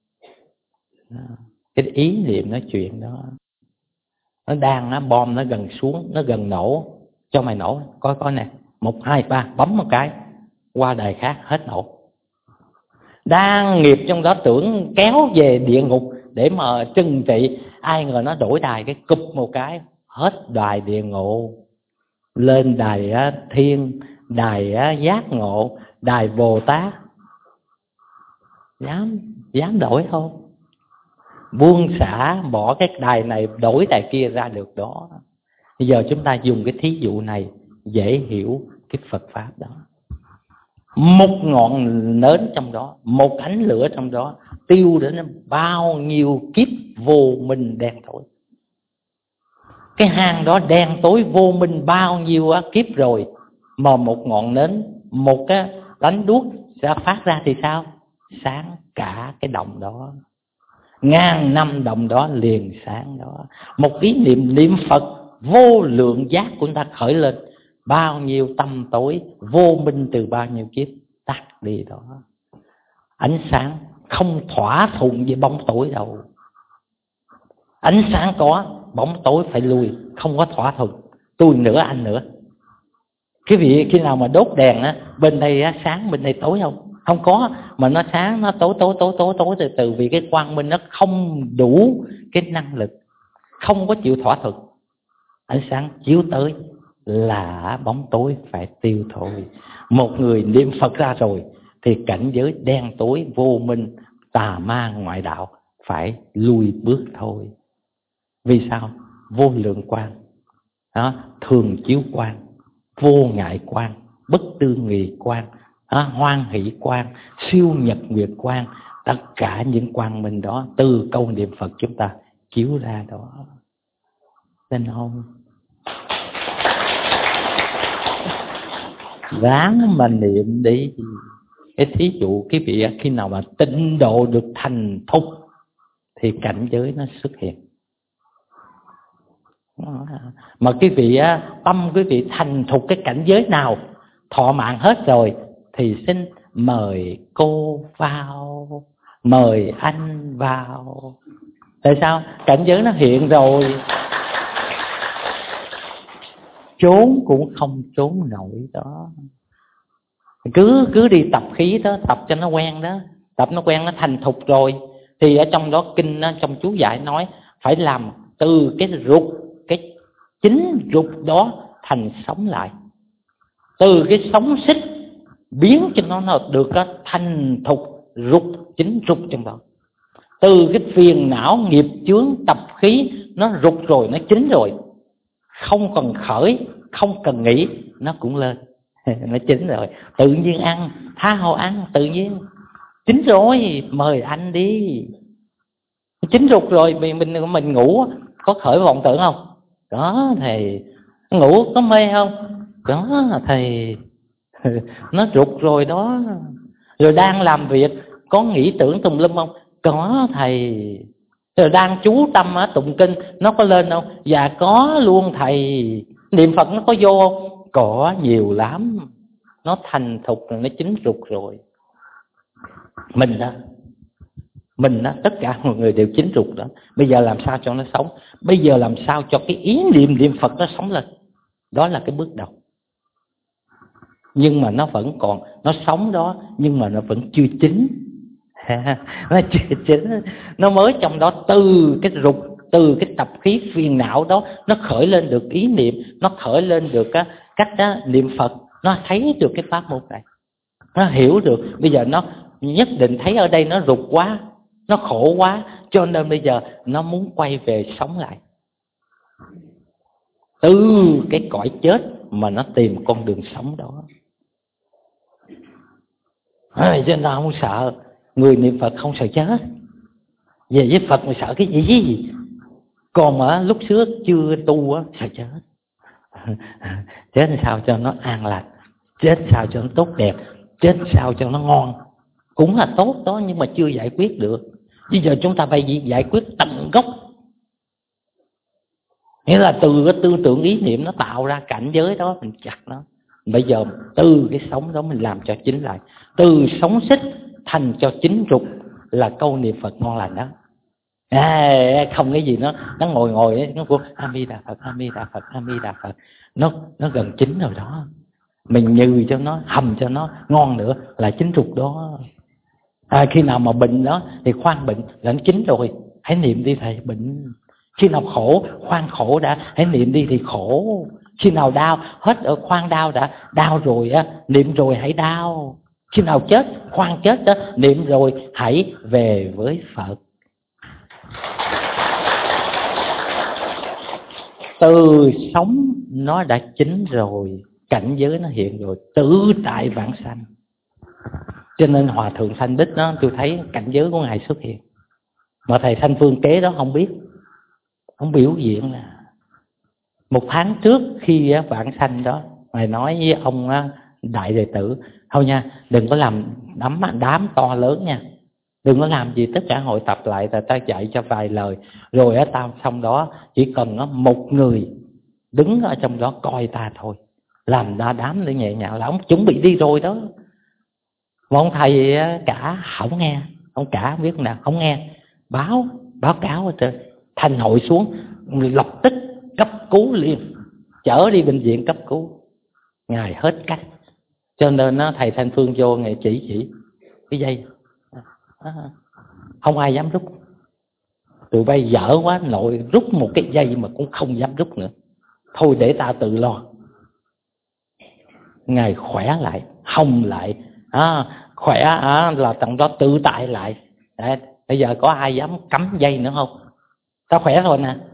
Cái ý niệm nói chuyện đó, nó đang bom nó gần xuống, nó gần nổ, cho mày nổ, coi nè, 1, 2, 3 bấm một cái, qua đời khác hết nổ. Đang nghiệp trong đó tưởng kéo về địa ngục để mà trừng trị, ai ngờ nó đổi đài, cái cụp một cái hết đài địa ngục, lên đài thiên, đài giác ngộ, đài Bồ Tát. Dám đổi không? Buông xả, bỏ cái đài này đổi đài kia ra được đó. Bây giờ chúng ta dùng cái thí dụ này dễ hiểu cái Phật Pháp đó. Một ngọn nến trong đó, một ánh lửa trong đó, tiêu đến bao nhiêu kiếp vô minh đen tối. Cái hang đó đen tối vô minh bao nhiêu kiếp rồi, mà một ngọn nến, một cái đánh đuốc sẽ phát ra thì sao? Sáng cả cái đồng đó, ngàn năm đồng đó liền sáng đó. Một ý niệm niệm Phật vô lượng giác của chúng ta khởi lên, bao nhiêu tâm tối vô minh từ bao nhiêu kiếp tắt đi đó. Ánh sáng không thỏa thuận với bóng tối đâu. Ánh sáng có, bóng tối phải lui, không có thỏa thuận. Tôi nữa anh nữa. Cái vị khi nào mà đốt đèn bên đây sáng bên đây tối không? Không có, mà nó sáng nó tối từ từ, vì cái quang minh nó không đủ cái năng lực, không có chịu thỏa thuận. Ánh sáng chiếu tới là bóng tối phải tiêu thôi. Một người niệm Phật ra rồi thì cảnh giới đen tối vô minh tà ma ngoại đạo phải lui bước thôi. Vì sao? Vô lượng quang đó, thường chiếu quang, vô ngại quang, bất tư nghị quang, hoan hỷ quang, siêu nhật nguyệt quang. Tất cả những quang minh đó từ câu niệm Phật chúng ta chiếu ra đó. Nên không ráng mà niệm đi. Cái thí dụ quý vị khi nào mà tịnh độ được thành thục thì cảnh giới nó xuất hiện. Mà quý vị tâm quý vị thành thục cái cảnh giới nào, thọ mạng hết rồi thì xin mời cô vào, mời anh vào. Tại sao? Cảnh giới nó hiện rồi, trốn cũng không trốn nổi đó. Cứ đi tập khí đó, tập cho nó quen đó, tập nó quen, nó thành thục rồi thì ở trong đó kinh trong chú giải nói phải làm từ cái ruột, cái chính ruột đó thành sống lại, từ cái sống xích biến cho nó được thành thục ruột, chính ruột trong đó. Từ cái phiền não nghiệp chướng tập khí nó ruột rồi, nó chín rồi, không cần khởi, không cần nghĩ, nó cũng lên. Nó chín rồi, tự nhiên ăn, tha hồ ăn, tự nhiên chín rồi, mời anh đi. Chín ruột rồi, mình ngủ có khởi vọng tưởng không? Đó thầy. Ngủ có mê không? Đó thầy. Nó ruột rồi đó. Rồi đang làm việc có nghĩ tưởng tùm lum không? Có thầy. Rồi đang chú tâm tụng kinh nó có lên không? Dạ có luôn thầy. Niệm Phật nó có vô không? Có nhiều lắm. Nó thành thục rồi, nó chín ruột rồi. Mình đó, tất cả mọi người đều chín ruột đó. Bây giờ làm sao cho nó sống? Bây giờ làm sao cho cái ý niệm Phật nó sống lên? Đó là cái bước đầu. Nhưng mà nó vẫn còn, nó sống đó, nhưng mà nó vẫn chưa chín. Nó chưa chín, nó mới trong đó từ cái ruột, từ cái tập khí phiền não đó, nó khởi lên được ý niệm, nó khởi lên được cách niệm Phật, nó thấy được cái pháp môn này, nó hiểu được. Bây giờ nó nhất định thấy ở đây nó ruột quá, nó khổ quá, cho nên bây giờ nó muốn quay về sống lại. Từ cái cõi chết mà nó tìm con đường sống đó. Cho nên nó không sợ. Người niệm Phật không sợ chết. Về với Phật mà sợ cái gì? Còn mà lúc trước chưa tu sợ chết. Chết sao cho nó an lạc, chết sao cho nó tốt đẹp, chết sao cho nó ngon. cũng là tốt đó, nhưng mà chưa giải quyết được. Bây giờ chúng ta phải giải quyết tận gốc. Nghĩa là từ cái tư tưởng ý niệm nó tạo ra cảnh giới đó, mình chặt nó. Bây giờ từ cái sống đó mình làm cho chính lại. Từ sống xích thành cho chính trục là câu niệm Phật ngon lành đó. Không cái gì nó ngồi ấy, nó cũng A Di Đà Phật, A Di Đà Phật, A Di Đà Phật. Nó gần chín rồi đó. Mình nhừ cho nó, hầm cho nó ngon nữa là chính trục đó. Khi nào mà bệnh đó thì khoan bệnh là nó chín rồi, hãy niệm đi thầy bệnh. Khi nào khổ, khoan khổ đã, hãy niệm đi thì khổ. Khi nào đau, hết ở khoan đau đã, đau rồi á, niệm rồi hãy đau. Khi nào chết, khoan chết đó, niệm rồi hãy về với Phật. Từ sống nó đã chín rồi, cảnh giới nó hiện rồi, tự tại vãng sanh. Cho nên Hòa Thượng Thanh Bích đó, tôi thấy cảnh giới của Ngài xuất hiện. Mà thầy Thanh Phương kế đó không biết, không biểu diễn là 1 tháng trước khi vãng sanh đó, Ngài nói với ông đại đệ tử, thôi nha, đừng có làm đám to lớn nha, đừng có làm gì, tất cả hội tập lại, ta dạy cho vài lời, rồi tao xong đó chỉ cần một người đứng ở trong đó coi ta thôi, làm ra đám để nhẹ nhàng, là ông chuẩn bị đi rồi đó. Mà ông thầy cả không nghe, ông cả không biết nào không nghe, báo cáo ở trên thành hội xuống, lập tức cấp cứu liền, chở đi bệnh viện cấp cứu. Ngài hết cách, cho nên thầy Thanh Phương vô Ngài chỉ cái dây, không ai dám rút. Tụi bay dở quá, nội rút một cái dây mà cũng không dám rút nữa, thôi để ta tự lo. Ngài khỏe lại, hồng lại, khỏe là tận đó tự tại lại. Đấy, bây giờ có ai dám cắm dây nữa không? Ta khỏe rồi nè.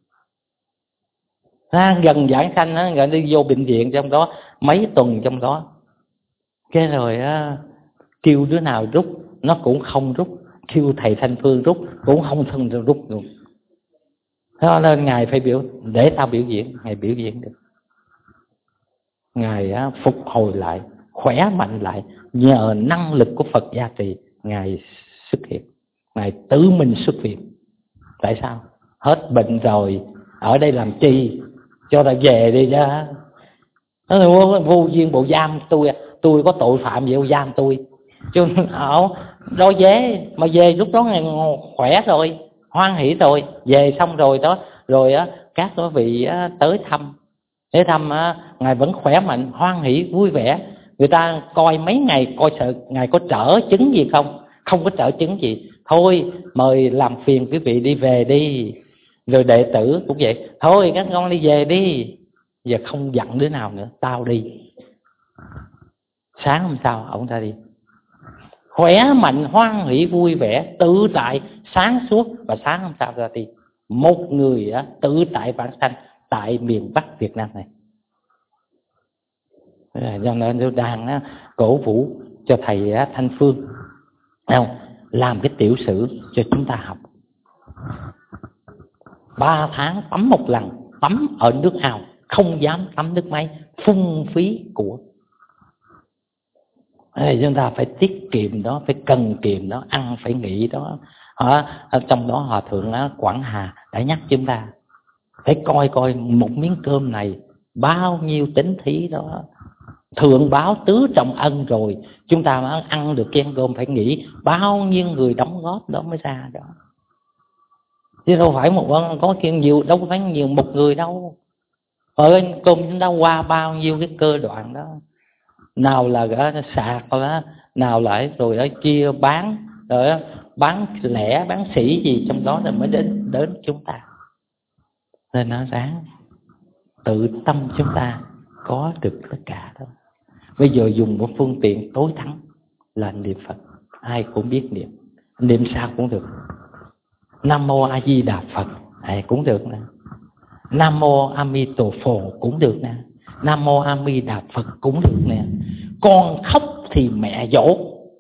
Gần giảng sanh rồi đi vô bệnh viện trong đó mấy tuần trong đó, cái rồi kêu đứa nào rút nó cũng không rút, kêu thầy Thanh Phương rút cũng không thân rút luôn. Thế nên Ngài phải để tao biểu diễn. Ngài biểu diễn được, Ngài phục hồi lại, khỏe mạnh lại, nhờ năng lực của Phật gia trì. Ngài xuất hiện, Ngài tự mình xuất hiện. Tại sao? Hết bệnh rồi, ở đây làm chi, cho ta về đi chứ. Vô duyên bộ giam tôi có tội phạm gì giam tôi chứ. Đâu về, mà về lúc đó Ngài khỏe rồi, hoan hỷ rồi, về xong rồi đó, rồi các quý vị tới thăm, Ngài vẫn khỏe mạnh, hoan hỷ, vui vẻ. Người ta coi mấy ngày, coi sợ Ngài có trở chứng gì không, không có trở chứng gì, thôi mời làm phiền quý vị đi về đi. Rồi đệ tử cũng vậy, thôi các con đi về đi, giờ không giận đứa nào nữa, tao đi. Sáng hôm sau ông ta đi, khỏe mạnh, hoan hỷ, vui vẻ, tự tại, sáng suốt. Và sáng hôm sau ra đi, một người tự tại vãng sanh tại miền Bắc Việt Nam này. Cho nên tôi đang cổ vũ cho thầy Thanh Phương làm cái tiểu sử cho chúng ta học. 3 tháng tắm một lần, tắm ở nước ao, không dám tắm nước máy, phung phí của. Chúng ta phải tiết kiệm đó, phải cần kiệm đó, ăn phải nghỉ đó. Ở trong đó Hòa Thượng Quảng Hà đã nhắc chúng ta phải coi một miếng cơm này bao nhiêu tính thí đó. Thượng báo tứ trọng ân rồi, chúng ta mới ăn được chén cơm, phải nghĩ bao nhiêu người đóng góp đó mới ra đó. Chứ đâu phải có nhiều, đâu phải nhiều một người đâu. Ở cơm chúng ta qua bao nhiêu cái cơ đoạn đó, nào là sạc đó, nào lại rồi ở chia bán, rồi bán lẻ, bán sỉ gì trong đó rồi mới đến chúng ta. Nên nó ráng tự tâm chúng ta có được tất cả đó. Bây giờ dùng một phương tiện tối thắng là niệm Phật, ai cũng biết niệm, niệm sao cũng được. Nam mô A Di Đà Phật cũng được nè, Nam mô A Mi Tô Phổ cũng được nè, Nam mô A Mi Đà Phật cũng được nè. Con khóc thì mẹ dỗ,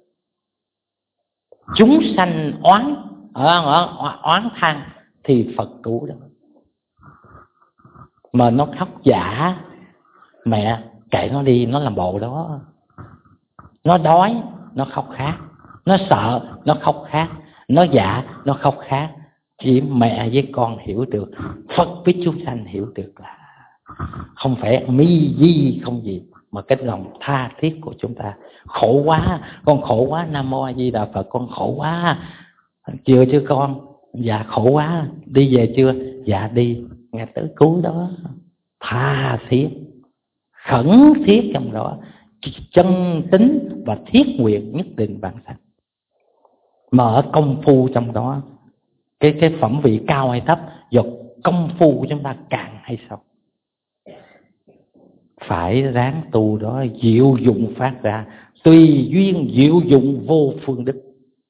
chúng sanh oán than thì Phật cứu đó. Mà nó khóc giả, mẹ kệ nó đi, nó làm bộ đó. Nó đói, nó khóc khác. Nó sợ, nó khóc khác. Nó dạ, nó khóc khác. Chỉ mẹ với con hiểu được. Phật với chúng sanh hiểu được là không phải mi di không gì, mà cái lòng tha thiết của chúng ta. Khổ quá, con khổ quá, Nam Mô A Di Đà Phật, con khổ quá. Chưa chứ con? Dạ khổ quá. Đi về chưa? Dạ đi. Nghe tới cuối đó, tha thiết, khẩn thiết trong đó, chân tính và thiết nguyện nhất định bản thân. Mở công phu trong đó, cái phẩm vị cao hay thấp do công phu của chúng ta càng hay sâu. Phải ráng tu đó, diệu dụng phát ra, tùy duyên diệu dụng vô phương đức.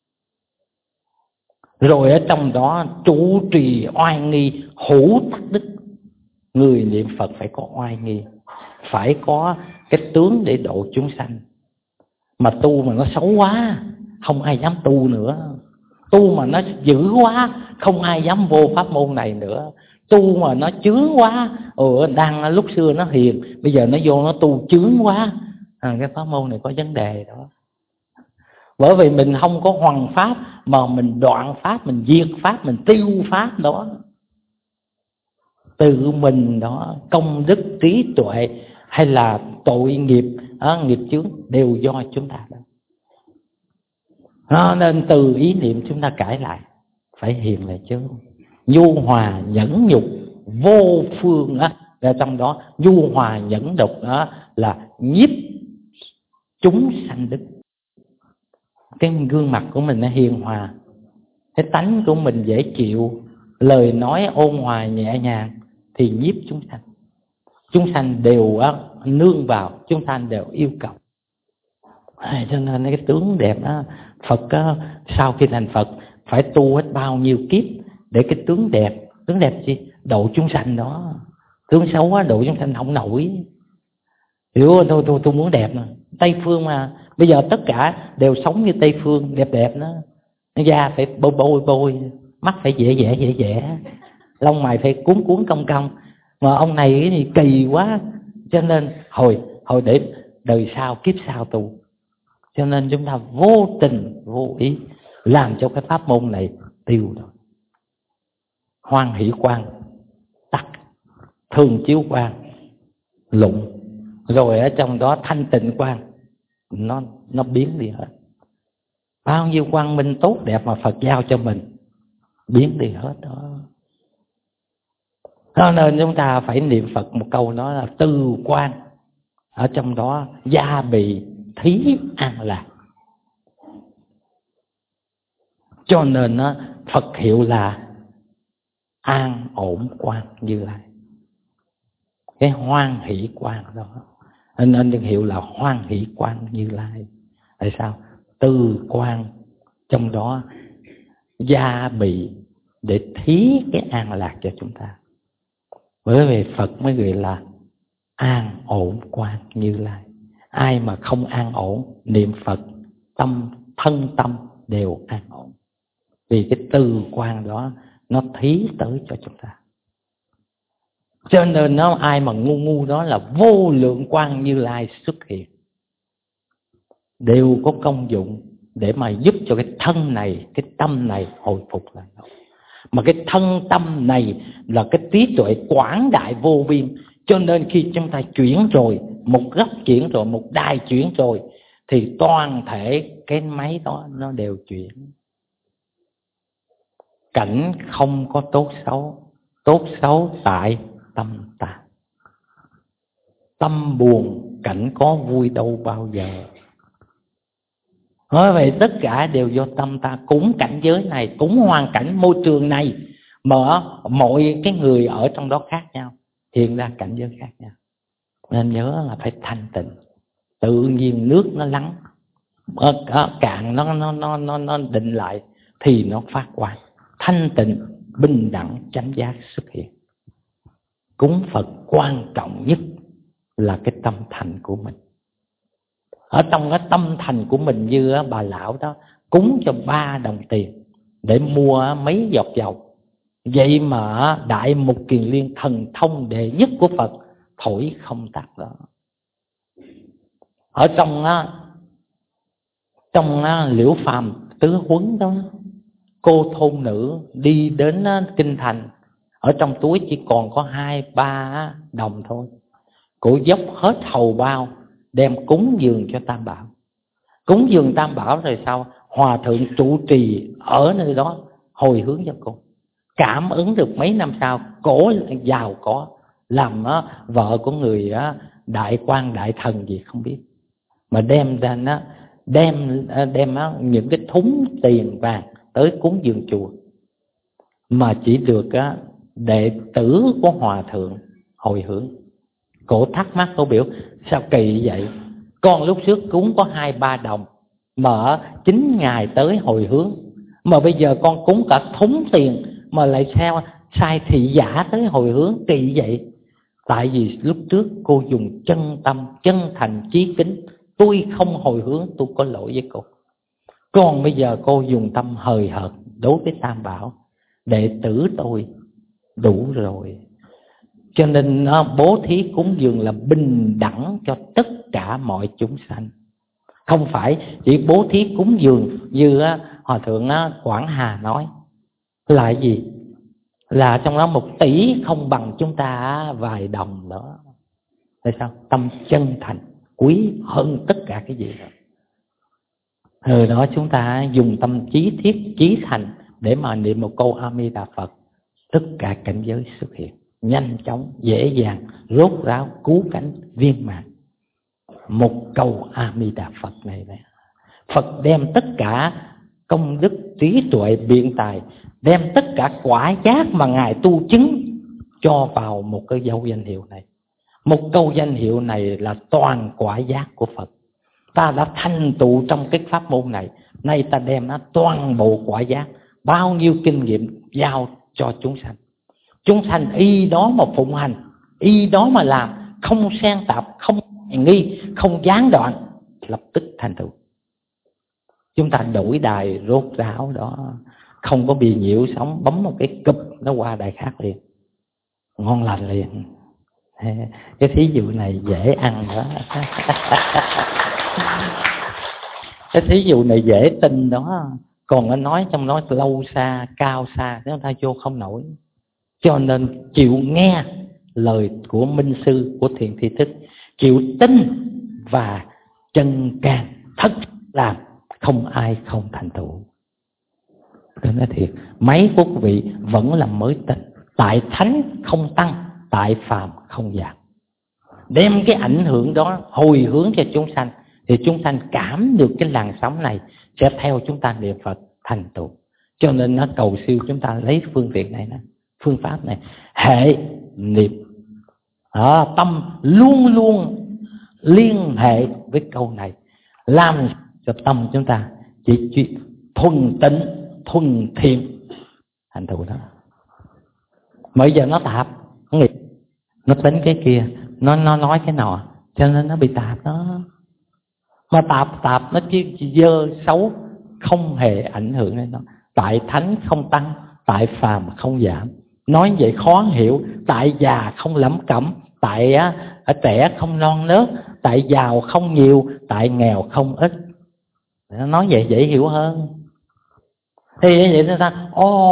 Rồi ở trong đó trụ trì oai nghi hữu tắc đức. Người niệm Phật phải có oai nghi, phải có cái tướng để độ chúng sanh. Mà tu mà nó xấu quá, không ai dám tu nữa. Tu mà nó dữ quá, không ai dám vô pháp môn này nữa. Tu mà nó chướng quá, đang lúc xưa nó hiền, bây giờ nó vô nó tu chướng quá, cái pháp môn này có vấn đề đó. Bởi vì mình không có hoằng pháp, mà mình đoạn pháp, mình diệt pháp, mình tiêu pháp đó. Tự mình đó, công đức trí tuệ hay là tội nghiệp, nghiệp chướng đều do chúng ta đó. Nên từ ý niệm chúng ta cải lại, phải hiền lại chứ. Nhu hòa nhẫn nhục vô phương á, ở trong đó nhu hòa nhẫn nhục đó là nhiếp chúng sanh đức. Cái gương mặt của mình nó hiền hòa, cái tánh của mình dễ chịu, lời nói ôn hòa nhẹ nhàng thì nhiếp chúng sanh. Chúng sanh đều nương vào, chúng sanh đều yêu cầu. Cho nên cái tướng đẹp đó, Phật sau khi thành Phật phải tu hết bao nhiêu kiếp để cái tướng đẹp. Tướng đẹp gì? Độ chúng sanh đó. Tướng xấu quá độ chúng sanh không nổi. Hiểu không? Tôi muốn đẹp mà. Tây phương mà, bây giờ tất cả đều sống như Tây phương, đẹp đẹp đó. Da phải bôi, mắt phải dễ, lông mày phải cuốn cong. Mà ông này thì kỳ quá, cho nên hồi để đời sau kiếp sau tu. Cho nên chúng ta vô tình vô ý làm cho cái pháp môn này tiêu rồi. Hoan hỷ quang tắt, thường chiếu quang lụng, rồi ở trong đó thanh tịnh quang nó biến đi hết. Bao nhiêu quang minh tốt đẹp mà Phật giao cho mình biến đi hết đó. Cho nên chúng ta phải niệm Phật một câu đó là từ quan. Ở trong đó gia bị thí an lạc. Cho nên Phật hiệu là an ổn quan Như Lai. Cái hoan hỷ quan đó nên được hiệu là hoan hỷ quan Như Lai. Tại sao? Từ quan trong đó gia bị để thí cái an lạc cho chúng ta. Bởi vì Phật mới gọi là an ổn quan Như Lai. Ai mà không an ổn niệm Phật, thân tâm đều an ổn. Vì cái từ quan đó nó thí tới cho chúng ta. Cho nên ai mà ngu đó là vô lượng quan Như Lai xuất hiện, đều có công dụng để mà giúp cho cái thân này, cái tâm này hồi phục lại. Mà cái thân tâm này là cái trí tuệ quảng đại vô biên. Cho nên khi chúng ta chuyển rồi, một góc chuyển rồi, một đài chuyển rồi, thì toàn thể cái máy đó nó đều chuyển. Cảnh không có tốt xấu, tốt xấu tại tâm ta. Tâm buồn, cảnh có vui đâu bao giờ. Nói vậy tất cả đều do tâm ta. Cũng cảnh giới này, cũng hoàn cảnh môi trường này, mà mọi cái người ở trong đó khác nhau, hiện ra cảnh giới khác nhau. Nên nhớ là phải thanh tịnh. Tự nhiên nước nó lắng, cạn nó định lại thì nó phát quang. Thanh tịnh, bình đẳng, chánh giác xuất hiện. Cúng Phật quan trọng nhất là cái tâm thành của mình. Ở trong cái tâm thành của mình, như bà lão đó cúng cho 3 đồng tiền để mua mấy giọt dầu. Vậy mà Đại Mục Kiền Liên thần thông đệ nhất của Phật thổi không tắt đó. Ở trong Trong Liễu Phàm Tứ Huấn đó, cô thôn nữ đi đến kinh thành, ở trong túi chỉ còn có 2-3 đồng thôi. Cô dốc hết hầu bao đem cúng dường cho Tam Bảo. Cúng dường Tam Bảo rồi sau, hòa thượng trụ trì ở nơi đó hồi hướng cho cô. Cảm ứng được mấy năm sau, cổ giàu có, làm vợ của người đại quan đại thần gì không biết, mà đem ra đem những cái thúng tiền vàng tới cúng dường chùa, mà chỉ được đệ tử của hòa thượng hồi hướng. Cổ thắc mắc, cổ biểu sao kỳ vậy, con lúc trước cúng có 2-3 đồng mà 9 ngày tới hồi hướng, mà bây giờ con cúng cả thúng tiền mà lại sao sai thị giả tới hồi hướng, kỳ vậy. Tại vì lúc trước cô dùng chân tâm, chân thành, chí kính, tôi không hồi hướng, tôi có lỗi với cô. Còn bây giờ cô dùng tâm hời hợt đối với Tam Bảo, đệ tử tôi đủ rồi. Cho nên bố thí cúng dường là bình đẳng cho tất cả mọi chúng sanh, không phải chỉ bố thí cúng dường như Hòa thượng Quảng Hà nói là gì, là trong đó 1 tỷ không bằng chúng ta vài đồng nữa. Tại sao? Tâm chân thành quý hơn tất cả cái gì đó. Từ đó chúng ta dùng tâm trí thiết, chí thành để mà niệm một câu A Di Đà Phật, tất cả cảnh giới xuất hiện nhanh chóng, dễ dàng, rốt ráo, cứu cánh, viên mãn. Một câu A Di Đà Phật này, Phật đem tất cả công đức, trí tuệ, biện tài, đem tất cả quả giác mà Ngài tu chứng cho vào một cái dấu danh hiệu này. Một câu danh hiệu này là toàn quả giác của Phật. Ta đã thành tựu trong cái pháp môn này, nay ta đem nó toàn bộ quả giác, bao nhiêu kinh nghiệm giao cho chúng sanh. Chúng sanh y đó mà phụng hành, y đó mà làm, không xen tạp, không nghi, không gián đoạn, lập tức thành tựu. Chúng ta đổi đài rốt ráo đó, không có bị nhiễu sóng, bấm một cái cụp nó qua đài khác liền, ngon lành liền. Cái thí dụ này dễ ăn đó. Cái thí dụ này dễ tin đó. Còn nó nói trong đó lâu xa, cao xa, chúng ta vô không nổi. Cho nên chịu nghe lời của Minh Sư, của Thiện Tri Thức, chịu tin và chân can thật làm, không ai không thành tựu. Tôi nói thiệt, mấy quốc vị vẫn là mới tin. Tại thánh không tăng, tại phàm không giảm. Đem cái ảnh hưởng đó hồi hướng cho chúng sanh, thì chúng sanh cảm được cái làn sóng này, sẽ theo chúng ta niệm Phật thành tựu. Cho nên nó cầu siêu chúng ta lấy phương tiện này, phương pháp này, hệ niệm, tâm luôn luôn liên hệ với câu này, làm cho tâm chúng ta chỉ thuần tịnh, thuần thiện thành tựu đó. Bây giờ nó tạp, nó nghĩ, nó tính cái kia, nó nói cái nọ, cho nên nó bị tạp đó. Mà tạp nó chỉ dơ xấu, không hề ảnh hưởng đến nó. Tại thánh không tăng, tại phàm không giảm. Nói vậy khó hiểu. Tại già không lẩm cẩm, tại trẻ không non nớt, tại giàu không nhiều, tại nghèo không ít. Nói vậy dễ hiểu hơn. Thì vậy người ta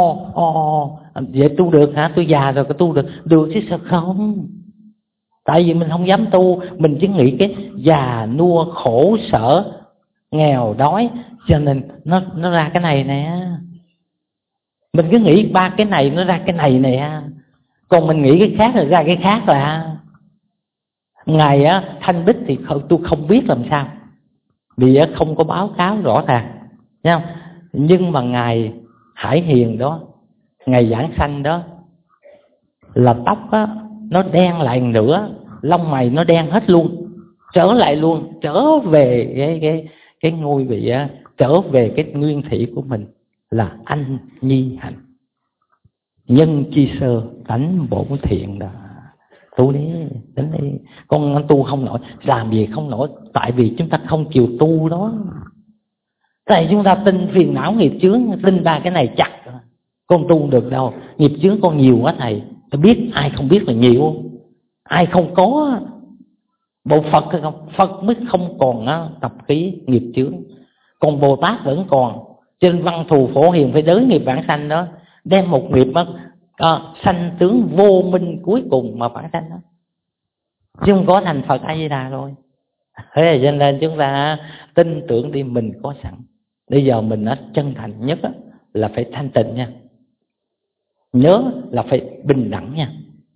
vậy tu được hả? Tôi già rồi có tu được? Được chứ sao không? Tại vì mình không dám tu, mình chỉ nghĩ cái già nua khổ sở, nghèo đói, cho nên nó ra cái này nè. Mình cứ nghĩ 3 cái này nó ra cái này nè, còn mình nghĩ cái khác rồi ra cái khác là. Ngài Thanh Bích thì tôi không biết làm sao, vì không có báo cáo rõ ràng, thấy không? Nhưng mà Ngài Hải Hiền đó, Ngài Giảng Sanh đó, là tóc nó đen lại nữa, lông mày nó đen hết luôn, trở lại luôn, trở về cái ngôi vị, trở về cái nguyên thủy của mình là anh nhi hạnh, nhân chi sơ tánh bổn thiện đó. Tu đi, đến đi. Con tu không nổi, làm gì không nổi, tại vì chúng ta không chịu tu đó. Tại chúng ta tin phiền não nghiệp chướng, tin 3 cái này chặt, con tu được đâu. Nghiệp chướng con nhiều quá thầy, tôi biết, ai không biết là nhiều, ai không có. Bộ Phật không, Phật mới không còn tập khí nghiệp chướng. còn Bồ Tát vẫn còn. Trên văn thù phổ hiền phải đới nghiệp vãng sanh đó, đem một nghiệp sanh tướng vô minh cuối cùng mà vãng sanh đó, chứ không có thành Phật A Di Đà rồi. Thế cho nên chúng ta tin tưởng đi, mình có sẵn. Bây giờ mình nó chân thành nhất là phải thanh tịnh nha, nhớ là phải bình đẳng nha,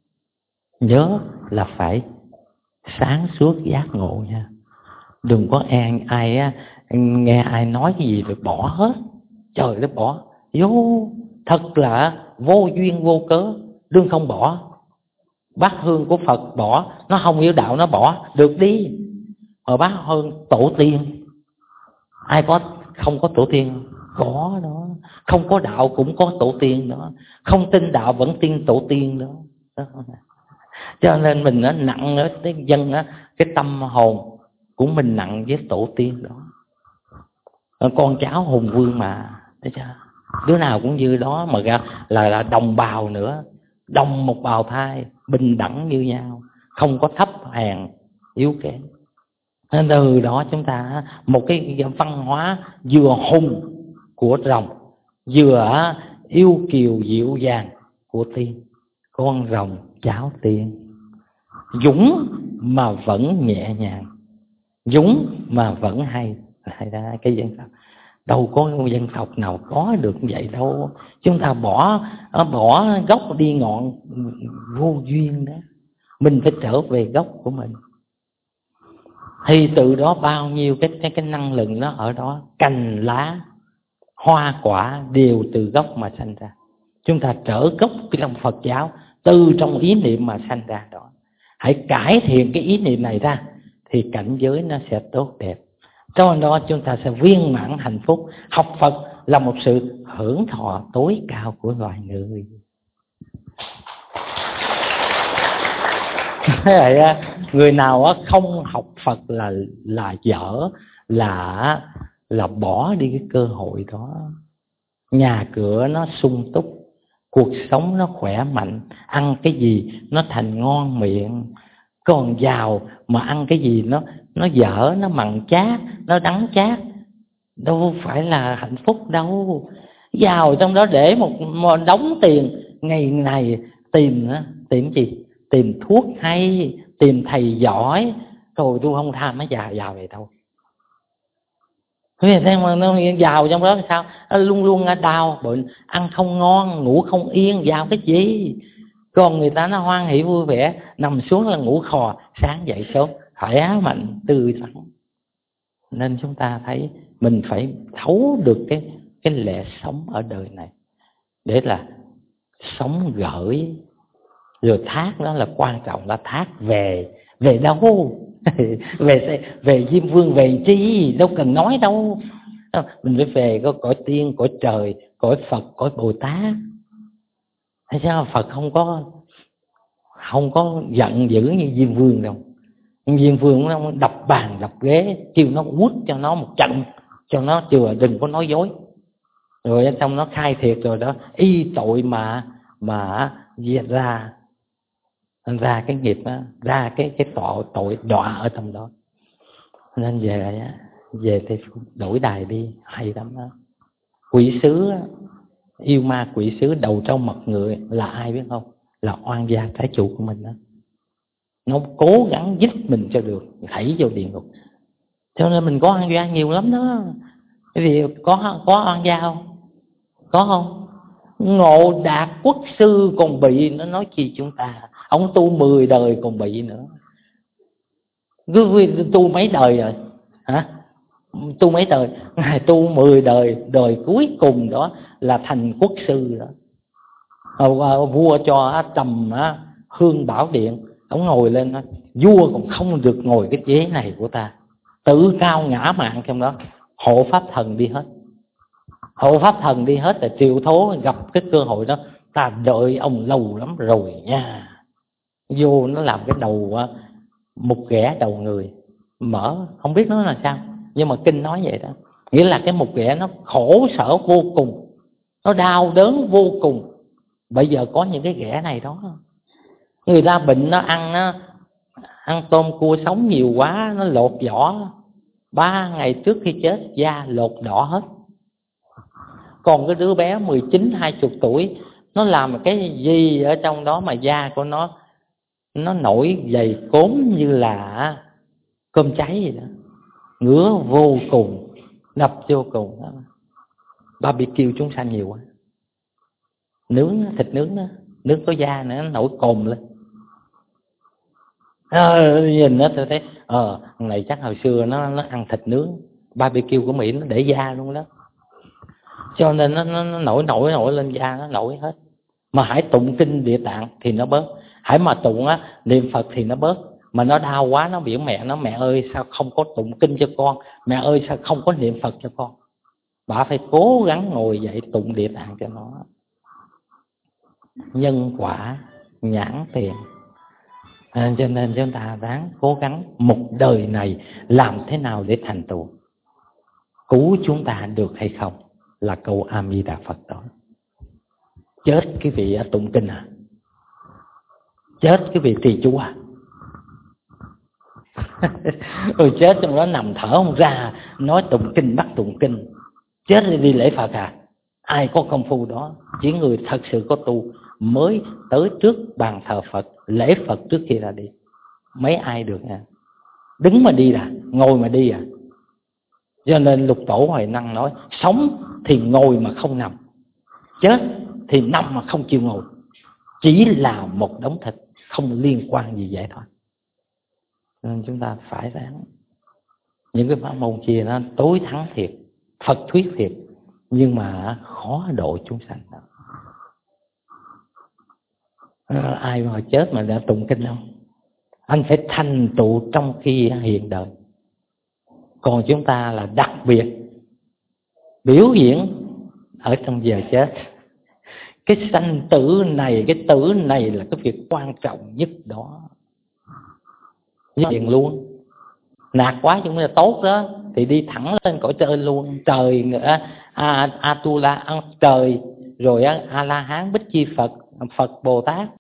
nhớ là phải sáng suốt giác ngộ nha. Đừng có nghe ai nói cái gì rồi bỏ hết. Trời đất, bỏ vô thật là vô duyên vô cớ. Đừng không bỏ. Bát hương của Phật bỏ, nó không yêu đạo nó bỏ được đi. Mà bát hương tổ tiên, ai không có tổ tiên? Có đó. Không có đạo cũng có tổ tiên đó. Không tin đạo vẫn tin tổ tiên đó. Cho nên mình nó nặng ở cái dân đó, cái tâm hồn của mình nặng với tổ tiên đó. Con cháu hùng vương mà, thấy chưa? Đứa nào cũng như đó mà ra là đồng bào nữa, đồng một bào thai, bình đẳng như nhau, không có thấp hèn yếu kém. Nên từ đó chúng ta một cái văn hóa vừa hùng của rồng, vừa yêu kiều dịu dàng của tiên. Con rồng cháu tiên, dũng mà vẫn nhẹ nhàng, dũng mà vẫn hay. Cái dân tộc đâu có dân tộc nào có được vậy đâu. Chúng ta bỏ gốc đi ngọn, vô duyên đó. Mình phải trở về gốc của mình, thì từ đó bao nhiêu cái năng lượng nó ở đó, cành lá hoa quả đều từ gốc mà sanh ra. Chúng ta trở gốc trong Phật giáo, từ trong ý niệm mà sanh ra đó. Hãy cải thiện cái ý niệm này ra thì cảnh giới nó sẽ tốt đẹp. Cho nên đó chúng ta sẽ viên mãn hạnh phúc. Học Phật là một sự hưởng thọ tối cao của loài người. Thế vậy, người nào không học Phật là dở, là bỏ đi cái cơ hội đó. Nhà cửa nó sung túc, cuộc sống nó khỏe mạnh, ăn cái gì nó thành ngon miệng. Còn giàu mà ăn cái gì nó dở, nó mặn chát, nó đắng chát, đâu phải là hạnh phúc đâu. Giàu trong đó để một đống tiền, ngày này tìm gì? Tìm thuốc hay, tìm thầy giỏi. Rồi tôi không tham nó giàu vậy đâu. Nó giàu trong đó sao? Nó luôn luôn đau bệnh, ăn không ngon, ngủ không yên, giàu cái gì? Còn người ta nó hoan hỷ vui vẻ, nằm xuống là ngủ khò, sáng dậy sớm khỏe mạnh tươi tắn. Nên chúng ta thấy mình phải thấu được cái lẽ sống ở đời này, để là sống gởi. Rồi thác đó là quan trọng, là thác về đâu? về Diêm Vương, về chi, đâu cần nói đâu. Mình phải về có cõi tiên, cõi trời, cõi Phật, cõi Bồ Tát. Thấy sao? Phật không có giận dữ như Diêm Vương đâu. Diêm Vương nó đập bàn đập ghế, kêu nó quất cho nó một trận, cho nó chừa đừng có nói dối. Rồi xong nó khai thiệt rồi đó, y tội mà ra cái nghiệp đó, ra cái tội đọa ở trong đó. Nên về thì đổi đài đi, hay lắm đó. Quỷ sứ, yêu ma quỷ sứ đầu trong mật người là ai biết không? Là oan gia trái chủ của mình đó. Nó cố gắng giúp mình cho được, thảy vô địa ngục. Cho nên mình có oan gia nhiều lắm đó. Cái gì có oan gia không? Có không? Ngộ Đạt Quốc sư còn bị, nó nói chi chúng ta. Ông tu 10 đời còn bị nữa. Cứ tu mấy đời rồi hả? Tu mấy đời? Ngài tu 10 đời, đời cuối cùng đó là thành quốc sư đó. Vua cho trầm hương bảo điện, ông ngồi lên nói, vua còn không được ngồi cái ghế này của ta. Tự cao ngã mạn trong đó. Hộ pháp thần đi hết. Hộ pháp thần đi hết là triệu thố gặp cái cơ hội đó. Ta đợi ông lâu lắm rồi nha. Vô nó làm cái đầu một ghẻ đầu người mở, không biết nó là sao, nhưng mà kinh nói vậy đó. Nghĩa là cái một ghẻ nó khổ sở vô cùng, nó đau đớn vô cùng. Bây giờ có những cái ghẻ này đó. Người ta bệnh nó ăn tôm cua sống nhiều quá, nó lột vỏ, 3 ngày trước khi chết da lột đỏ hết. Còn cái đứa bé 19-20 tuổi, nó làm cái gì ở trong đó mà da của nó nổi dày cốm như là cơm cháy vậy đó, ngứa vô cùng, ngập vô cùng đó. Barbecue chúng sanh nhiều quá, nướng thịt nướng đó, nướng có da nữa, nó nổi cồn lên. Nhìn nó tôi thấy thằng này chắc hồi xưa nó ăn thịt nướng barbecue của Mỹ, nó để da luôn đó, cho nên nó nổi lên da, nó nổi hết. Mà hãy tụng kinh Địa Tạng thì nó bớt, hãy mà tụng niệm Phật thì nó bớt. Mà nó đau quá, nó biểu mẹ nó: mẹ ơi sao không có tụng kinh cho con, mẹ ơi sao không có niệm Phật cho con. Bà phải cố gắng ngồi dậy tụng Địa Tạng cho nó. Nhân quả nhãn tiền. Cho nên chúng ta ráng cố gắng một đời này làm thế nào để thành tựu. Cứu chúng ta được hay không là câu A Di Đà Phật đó. Chết cái vị tụng kinh chết cái vị trì chú rồi chết trong đó nằm thở không ra, nói tụng kinh bắt tụng kinh, chết rồi đi lễ Phật ai có công phu đó. Chỉ người thật sự có tu mới tới trước bàn thờ Phật, lễ Phật trước khi ra đi. Mấy ai được đứng mà đi ngồi mà đi Cho nên Lục Tổ Hoài Năng nói: sống thì ngồi mà không nằm, chết thì nằm mà không chịu ngồi, chỉ là một đống thịt, không liên quan gì vậy thôi. Nên chúng ta phải ráng. Những cái pháp môn kia nó tối thắng thiệt, Phật thuyết thiệt, nhưng mà khó độ chúng sanh đó. Ai mà chết mà đã tụng kinh không? Anh phải thành tựu trong khi hiện đời. Còn chúng ta là đặc biệt biểu diễn ở trong giờ chết. Cái sanh tử này, cái tử này là cái việc quan trọng nhất đó. Liền luôn. Nạt quá chúng ta tốt đó thì đi thẳng lên cõi trên luôn. Trời nữa, Atula, trời rồi A La Hán, Bích Chi Phật, Phật Bồ Tát